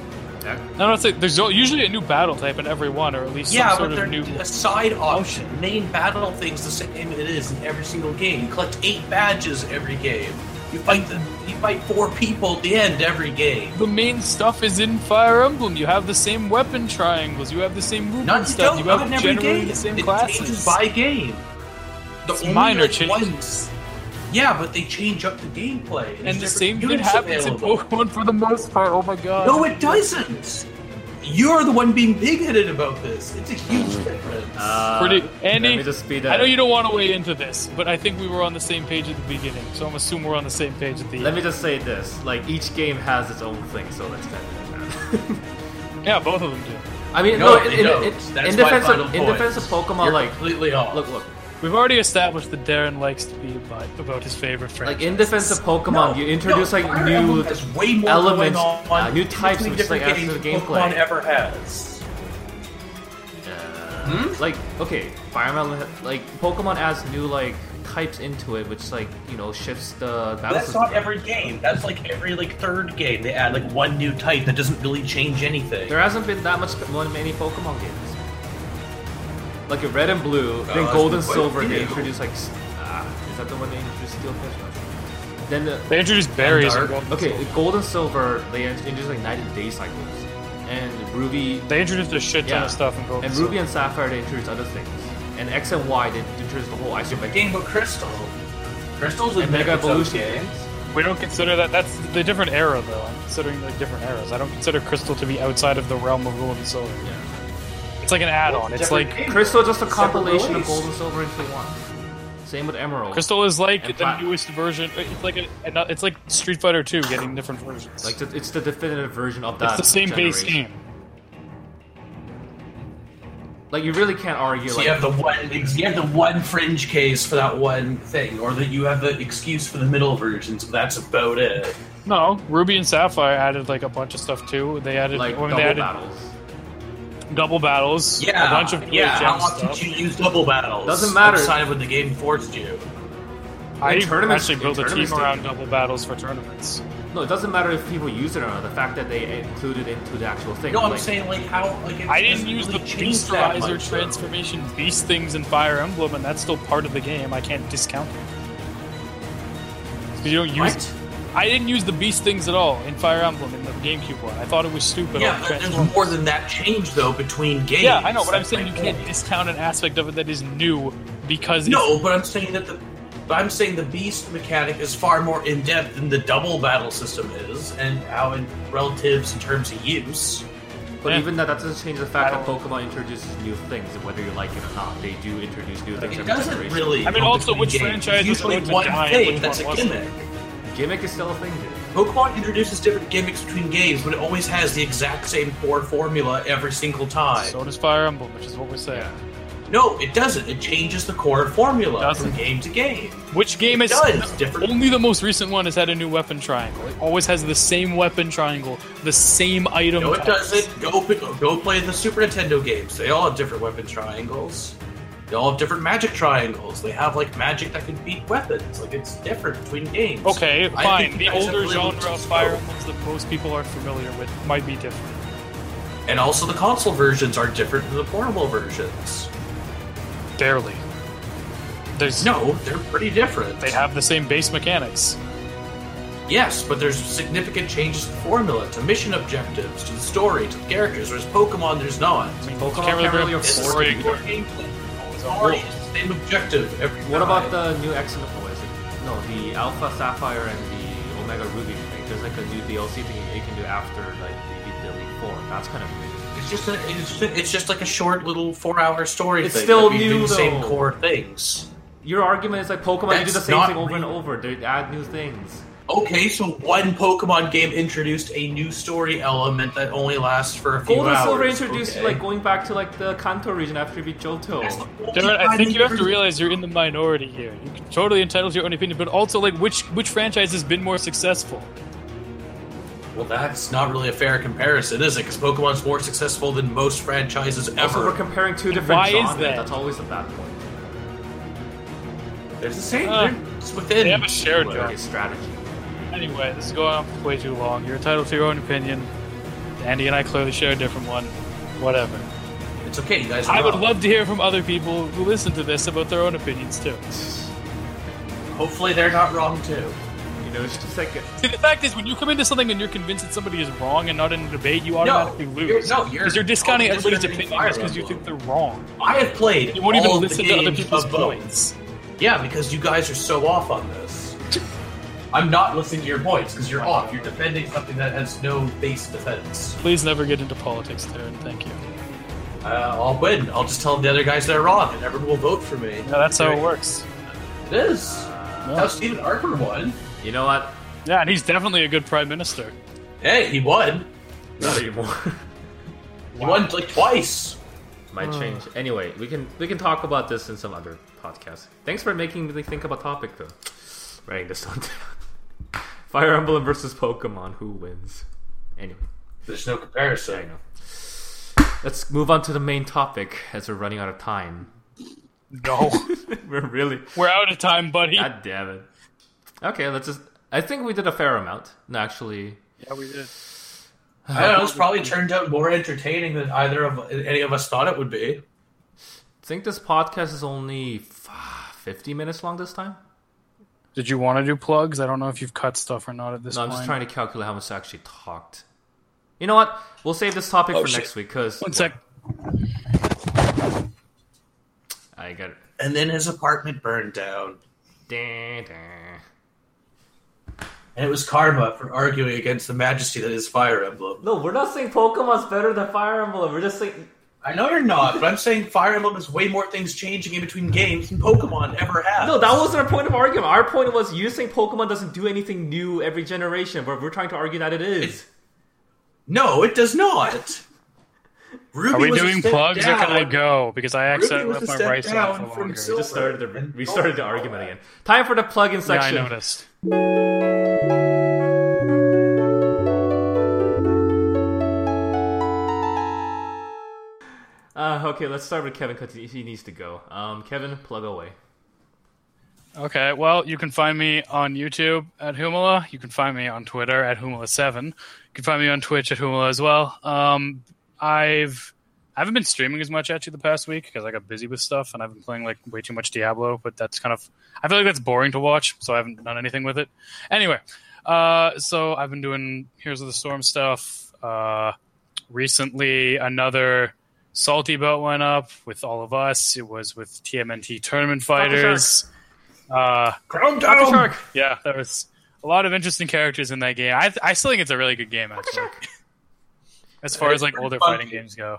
No, no, it's like there's usually a new battle type in every one, or at least Yeah, some but sort they're of new. a side option. Main battle thing's the same it is in every single game. You collect 8 badges every game. You fight 4 people at the end every game. The main stuff is in Fire Emblem. You have the same weapon triangles. You have the same movement Not you stuff. don't, You have not in every generally game. the same It classes. changes by game. The It's only, minor like, changes. ones- Yeah, but they change up the gameplay. And There's the different same thing units happens in available. Pokemon for the most part. Oh my god. No, it doesn't. You're the one being big-headed about this. It's a huge difference. Pretty, Andy, Let me just speed I up. know you don't want to weigh into this, but I think we were on the same page at the beginning, so I'm assuming we're on the same page at the Let end. me just say this: like each game has its own thing, so let's end it. Yeah, both of them do. I mean, No, no, they don't. That's my final in point. defense of Pokemon, You're like, completely off. look, We've already established that Darren likes to be about his favorite franchise. like in defense of Pokemon, you introduce like Fire new Emblem has way more elements, going on new types, between which like different adds to the games gameplay. Pokemon ever has. Like, okay, Fire Emblem, like Pokemon adds new like types into it, which like shifts the battle That's system. not every game. That's like every third game. They add like one new type that doesn't really change anything. There hasn't been that many Pokemon games. Like in Red and Blue, then it's Gold and been quite Silver, a they few. introduced like is that the one they introduced Steel Fish? Then They introduced berries. Dark. in Gold and okay, Silver. Gold and Silver, they introduced like 90-day cycles, and Ruby They introduced a shit ton of stuff in Gold and and Ruby Silver. and Sapphire, they introduced other things, and X and Y, they introduced the whole Ice Effect Game of Crystal. Crystal's a and Mega its own Evolution game. games. We don't consider that. That's the different era, though. I'm considering like different eras. I don't consider Crystal to be outside of the realm of Gold and Silver. Yeah. It's like an add-on. It's Different like game. Crystal is just a Separate compilation of release. Gold and Silver into one. Same with Emerald. Crystal is like And the Platinum. newest version. It's like it's like Street Fighter 2 getting different versions. Like it's the definitive version of that. it's the same base generation. game. Like you really can't argue. So like you have the one fringe case for that one thing, or that you have the excuse for the middle versions. But that's about it. No, Ruby and Sapphire added like a bunch of stuff too. They added like when double they added battles. double battles. Yeah, a bunch of yeah. How gem often stuff. did you use double battles? Doesn't matter. Outside of when the game forced you. I tournaments- actually built in a team tournaments, around they- double battles for tournaments. No, it doesn't matter if people use it or not. The fact that they include it into the actual thing. No, I'm like, saying like how like it I didn't doesn't use really the change that Beasterizer much, though. transformation beast things in Fire Emblem, and that's still part of the game. I can't discount it. 'Cause you don't use. What? I didn't use the beast things at all in Fire Emblem in the GameCube one. I thought it was stupid. Yeah, on but Transformers. there's more than that change though between games. Yeah, I know, but I'm That's saying my you can't point. discount an aspect of it that is new because No, but I'm saying that the beast mechanic is far more in depth than the double battle system is, and how in relatives in terms of use. But Yeah. even that doesn't change the fact I that don't- Pokemon introduces new things, and whether you like it or not, they do introduce new things It every doesn't generation. really. I mean, go also, between which games. franchise was Usually going to one die and thing. which That's a one wasn't? gimmick. Gimmick is still a thing, dude. Pokemon introduces different gimmicks between games, but it always has the exact same core formula every single time. So does Fire Emblem, which is what we're saying. No, it doesn't. It changes the core formula Doesn't. from game to game. Which game It is does. Different. only the most recent one has had a new weapon triangle. It always has the same weapon triangle, the same item. No, it types. doesn't. Go play the Super Nintendo games. They all have different weapon triangles. They all have different magic triangles. They have like magic that can beat weapons. Like it's different between games. Okay, I fine. think The you guys older have really genre of mixed Fire both. Emblems that most people are familiar with might be different. And also the console versions are different than the portable versions. Barely. There's No, they're pretty different. They have the same base mechanics. Yes, but there's significant changes to the formula, to mission objectives, to the story, to the characters. Whereas Pokemon, there's not. I mean, Pokemon can't really can't really afford It's the afford same to core do gameplay. Story is the same objective every What time. about the new X and what is it? No, the Alpha Sapphire and the Omega Ruby thing. There's like a new DLC thing you can do after like you beat the Elite Four. That's kind of new. It's just like a short little 4-hour story It's thing. still that we do new, the same though. core things. Your argument is like Pokemon, you do the That's same not thing over and real. over. They add new things. Okay, so one Pokemon game introduced a new story element that only lasts for a few Gold and hours. Silver introduced okay? like going back to like the Kanto region after you beat Johto. That's the only Jared, I time think they you have to introduced- realize you're in the minority here. You're totally entitled to your own opinion, but also like which franchise has been more successful? Well, that's not really a fair comparison, is it? Because Pokemon's more successful than most franchises Also, ever. we're comparing two different Why is genres. that? That's always a bad point. There's the same. Uh, It's within. they have a shared Well, genre. Okay, strategy. Anyway, this is going on way too long. You're entitled to your own opinion. Andy and I clearly share a different one. Whatever. It's okay, you guys are I would wrong. love to hear from other people who listen to this about their own opinions too. Hopefully they're not wrong too. You know, it's just like See, the fact is, when you come into something and you're convinced that somebody is wrong and not in a debate, you automatically lose. you're Because you're discounting totally everybody's discounting opinion Fire just because you Emblem. think they're wrong. I have played You won't all even of the listen to other games people's of both. points. Yeah, because you guys are so off on this. I'm not listening to your points because you're off. You're defending something that has no base defense. Please never get into politics, Darren. Thank you. I'll win. I'll just tell the other guys they're wrong, and everyone will vote for me. Yeah, that's how it works. It is. How Stephen Harper won. you know what? Yeah, and he's definitely a good prime minister. Hey, he won. Not anymore. You won like twice. Might change. Anyway, we can talk about this in some other podcast. Thanks for making me think of a topic, though. Writing this one down. Fire Emblem versus Pokemon. Who wins? Anyway. There's no comparison. I know. Let's move on to the main topic as we're running out of time. No. We're out of time, buddy. God damn it. Okay, let's just... I think we did a fair amount. No, actually... Yeah, we did. I don't know, it's probably turned out more entertaining than any of us thought it would be. I think this podcast is only 50 minutes long this time. Did you want to do plugs? I don't know if you've cut stuff or not at this point. No, I'm just trying to calculate how much I actually talked. You know what? We'll save this topic for next week, because... One sec. I got it. And then his apartment burned down. And it was karma for arguing against the majesty that is Fire Emblem. No, we're not saying Pokemon's better than Fire Emblem. We're just saying... I know you're not, but I'm saying Fire Emblem has way more things changing in between games than Pokemon ever has. No, that wasn't our point of argument. Our point was you saying Pokemon doesn't do anything new every generation, but we're trying to argue that it is. No, it does not. Ruby, are we doing plugs or can I go? Because I accidentally left my rice on for longer. We started the argument again. Time for the plug-in section. Yeah, I noticed. Okay, let's start with Kevin because he needs to go. Kevin, plug away. Okay, well, you can find me on YouTube at Humala. You can find me on Twitter at Humala7. You can find me on Twitch at Humala as well. I haven't been streaming as much actually the past week because I got busy with stuff and I've been playing like way too much Diablo, but that's kind of... I feel like that's boring to watch, so I haven't done anything with it. Anyway, so I've been doing Heroes of the Storm stuff. Recently, another Salty Belt went up with all of us. It was with TMNT Tournament Fighters. Ground down! Yeah, there was a lot of interesting characters in that game. I still think it's a really good game, actually. As far as like older fighting games go.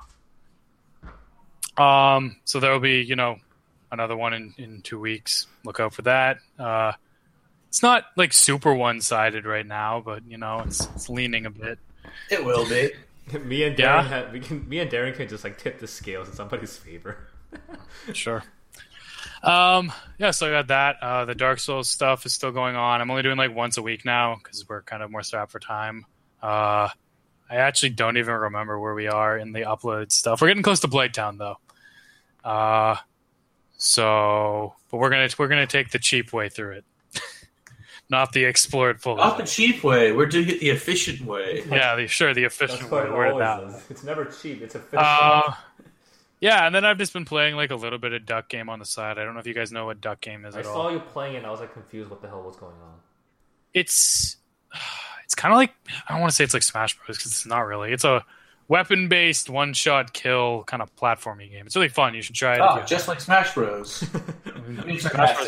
So there will be, another one in 2 weeks. Look out for that. It's not like super one-sided right now, but it's leaning a bit. It will be. Me and Darren can just like tip the scales in somebody's favor. Sure. So I got that. The Dark Souls stuff is still going on. I'm only doing like once a week now because we're kind of more strapped for time. I actually don't even remember where we are in the upload stuff. We're getting close to Blighttown though. But we're gonna take the cheap way through it, not the explored fully. Not the cheap way. We're doing it the efficient way. Yeah, the efficient way. It's never cheap. It's efficient. Yeah, and then I've just been playing like a little bit of Duck Game on the side. I don't know if you guys know what Duck Game is at all. I saw you playing it and I was like confused what the hell was going on. It's kind of like, I don't want to say it's like Smash Bros. Because it's not really. It's a weapon-based, one-shot kill kind of platformy game. It's really fun. You should try it. Oh, just like Smash Bros. I mean,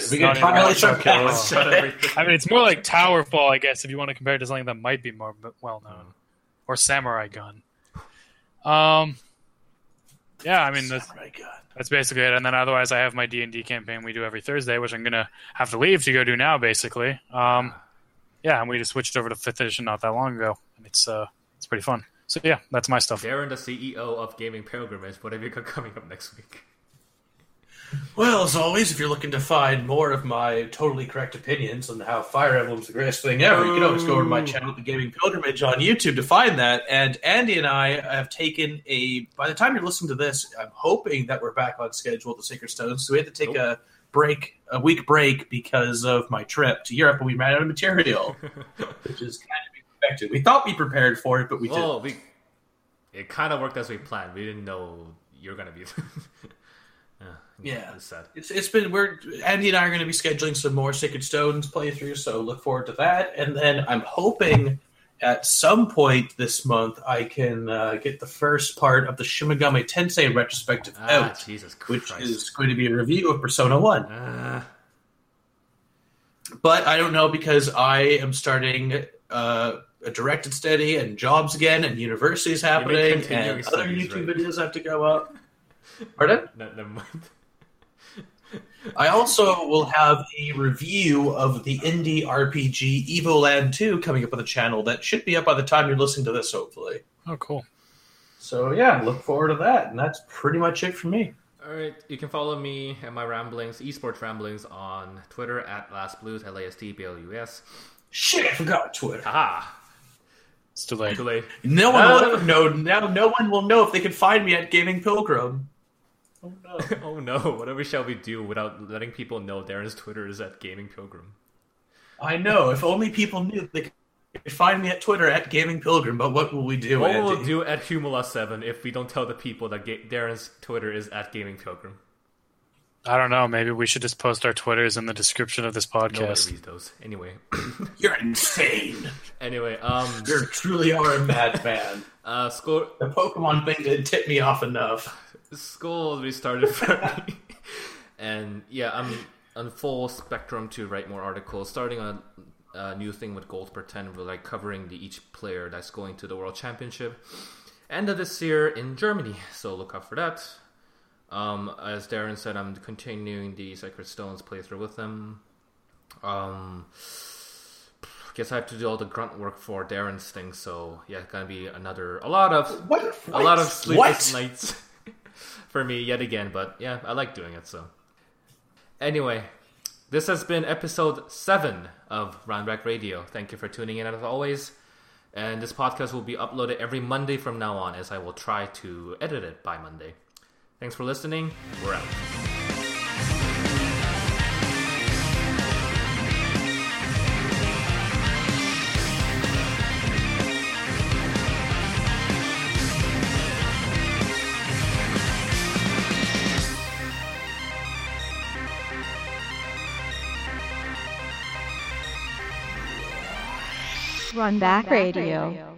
it's more like Towerfall, I guess, if you want to compare it to something that might be more well-known. Or Samurai Gun. Yeah, I mean, that's basically it. And then otherwise, I have my D&D campaign we do every Thursday, which I'm going to have to leave to go do now, basically. Yeah, and we just switched over to 5th edition not that long ago. And it's pretty fun. So yeah, that's my stuff. Darren, the CEO of Gaming Pilgrimage, what have you got coming up next week? Well, as always, if you're looking to find more of my totally correct opinions on how Fire Emblem's the greatest thing ever, you can always go over to my channel, The Gaming Pilgrimage, on YouTube to find that. And Andy and I have taken by the time you're listening to this, I'm hoping that we're back on schedule at the Sacred Stones. So we had to take a week break because of my trip to Europe, and we ran out of material, which is kind of expected. We thought we prepared for it, but we didn't. It kind of worked as we planned. We didn't know you were going to be... Yeah, it's been. Andy and I are going to be scheduling some more Sacred Stones playthroughs, so look forward to that. And then I'm hoping at some point this month I can get the first part of the Shin Megami Tensei retrospective out, which is going to be a review of Persona 1. But I don't know because I am starting a directed study and jobs again, and university's happening, and other YouTube videos have to go up. Pardon? Never mind. I also will have a review of the indie RPG Evoland 2 coming up on the channel that should be up by the time you're listening to this, hopefully. Oh, cool. So yeah, look forward to that. And that's pretty much it for me. Alright, you can follow me and my ramblings, esports ramblings, on Twitter at LastBlues, LASTBLUS. Shit, I forgot Twitter. Haha! It's too late. Too late. No one will ever know. Now no one will know if they can find me at Gaming Pilgrim. Oh no. Oh no, whatever shall we do without letting people know Darren's Twitter is at Gaming Pilgrim? I know. If only people knew they could find me at Twitter at Gaming Pilgrim, but what will we do, What Andy? will we do at Humula7 if we don't tell the people that Darren's Twitter is at Gaming Pilgrim? I don't know. Maybe we should just post our Twitters in the description of this Nobody podcast. reads those. Anyway. You're insane. Anyway, You truly are a madman. School The Pokemon thing didn't tip me off enough. restarted for me. And yeah, I'm on full spectrum to write more articles, starting a new thing with Gold per 10, we're like covering each player that's going to the World Championship end of this year in Germany, so look out for that. As Darren said, I'm continuing the Sacred Stones playthrough with them. Guess I have to do all the grunt work for Darren's thing, so yeah, it's gonna be a lot of sleepless nights for me yet again, but yeah, I like doing it. So anyway, this has been episode 7 of Roundback Radio. Thank you for tuning in as always. And this podcast will be uploaded every Monday from now on, as I will try to edit it by Monday. Thanks for listening. We're out. Run Back Radio.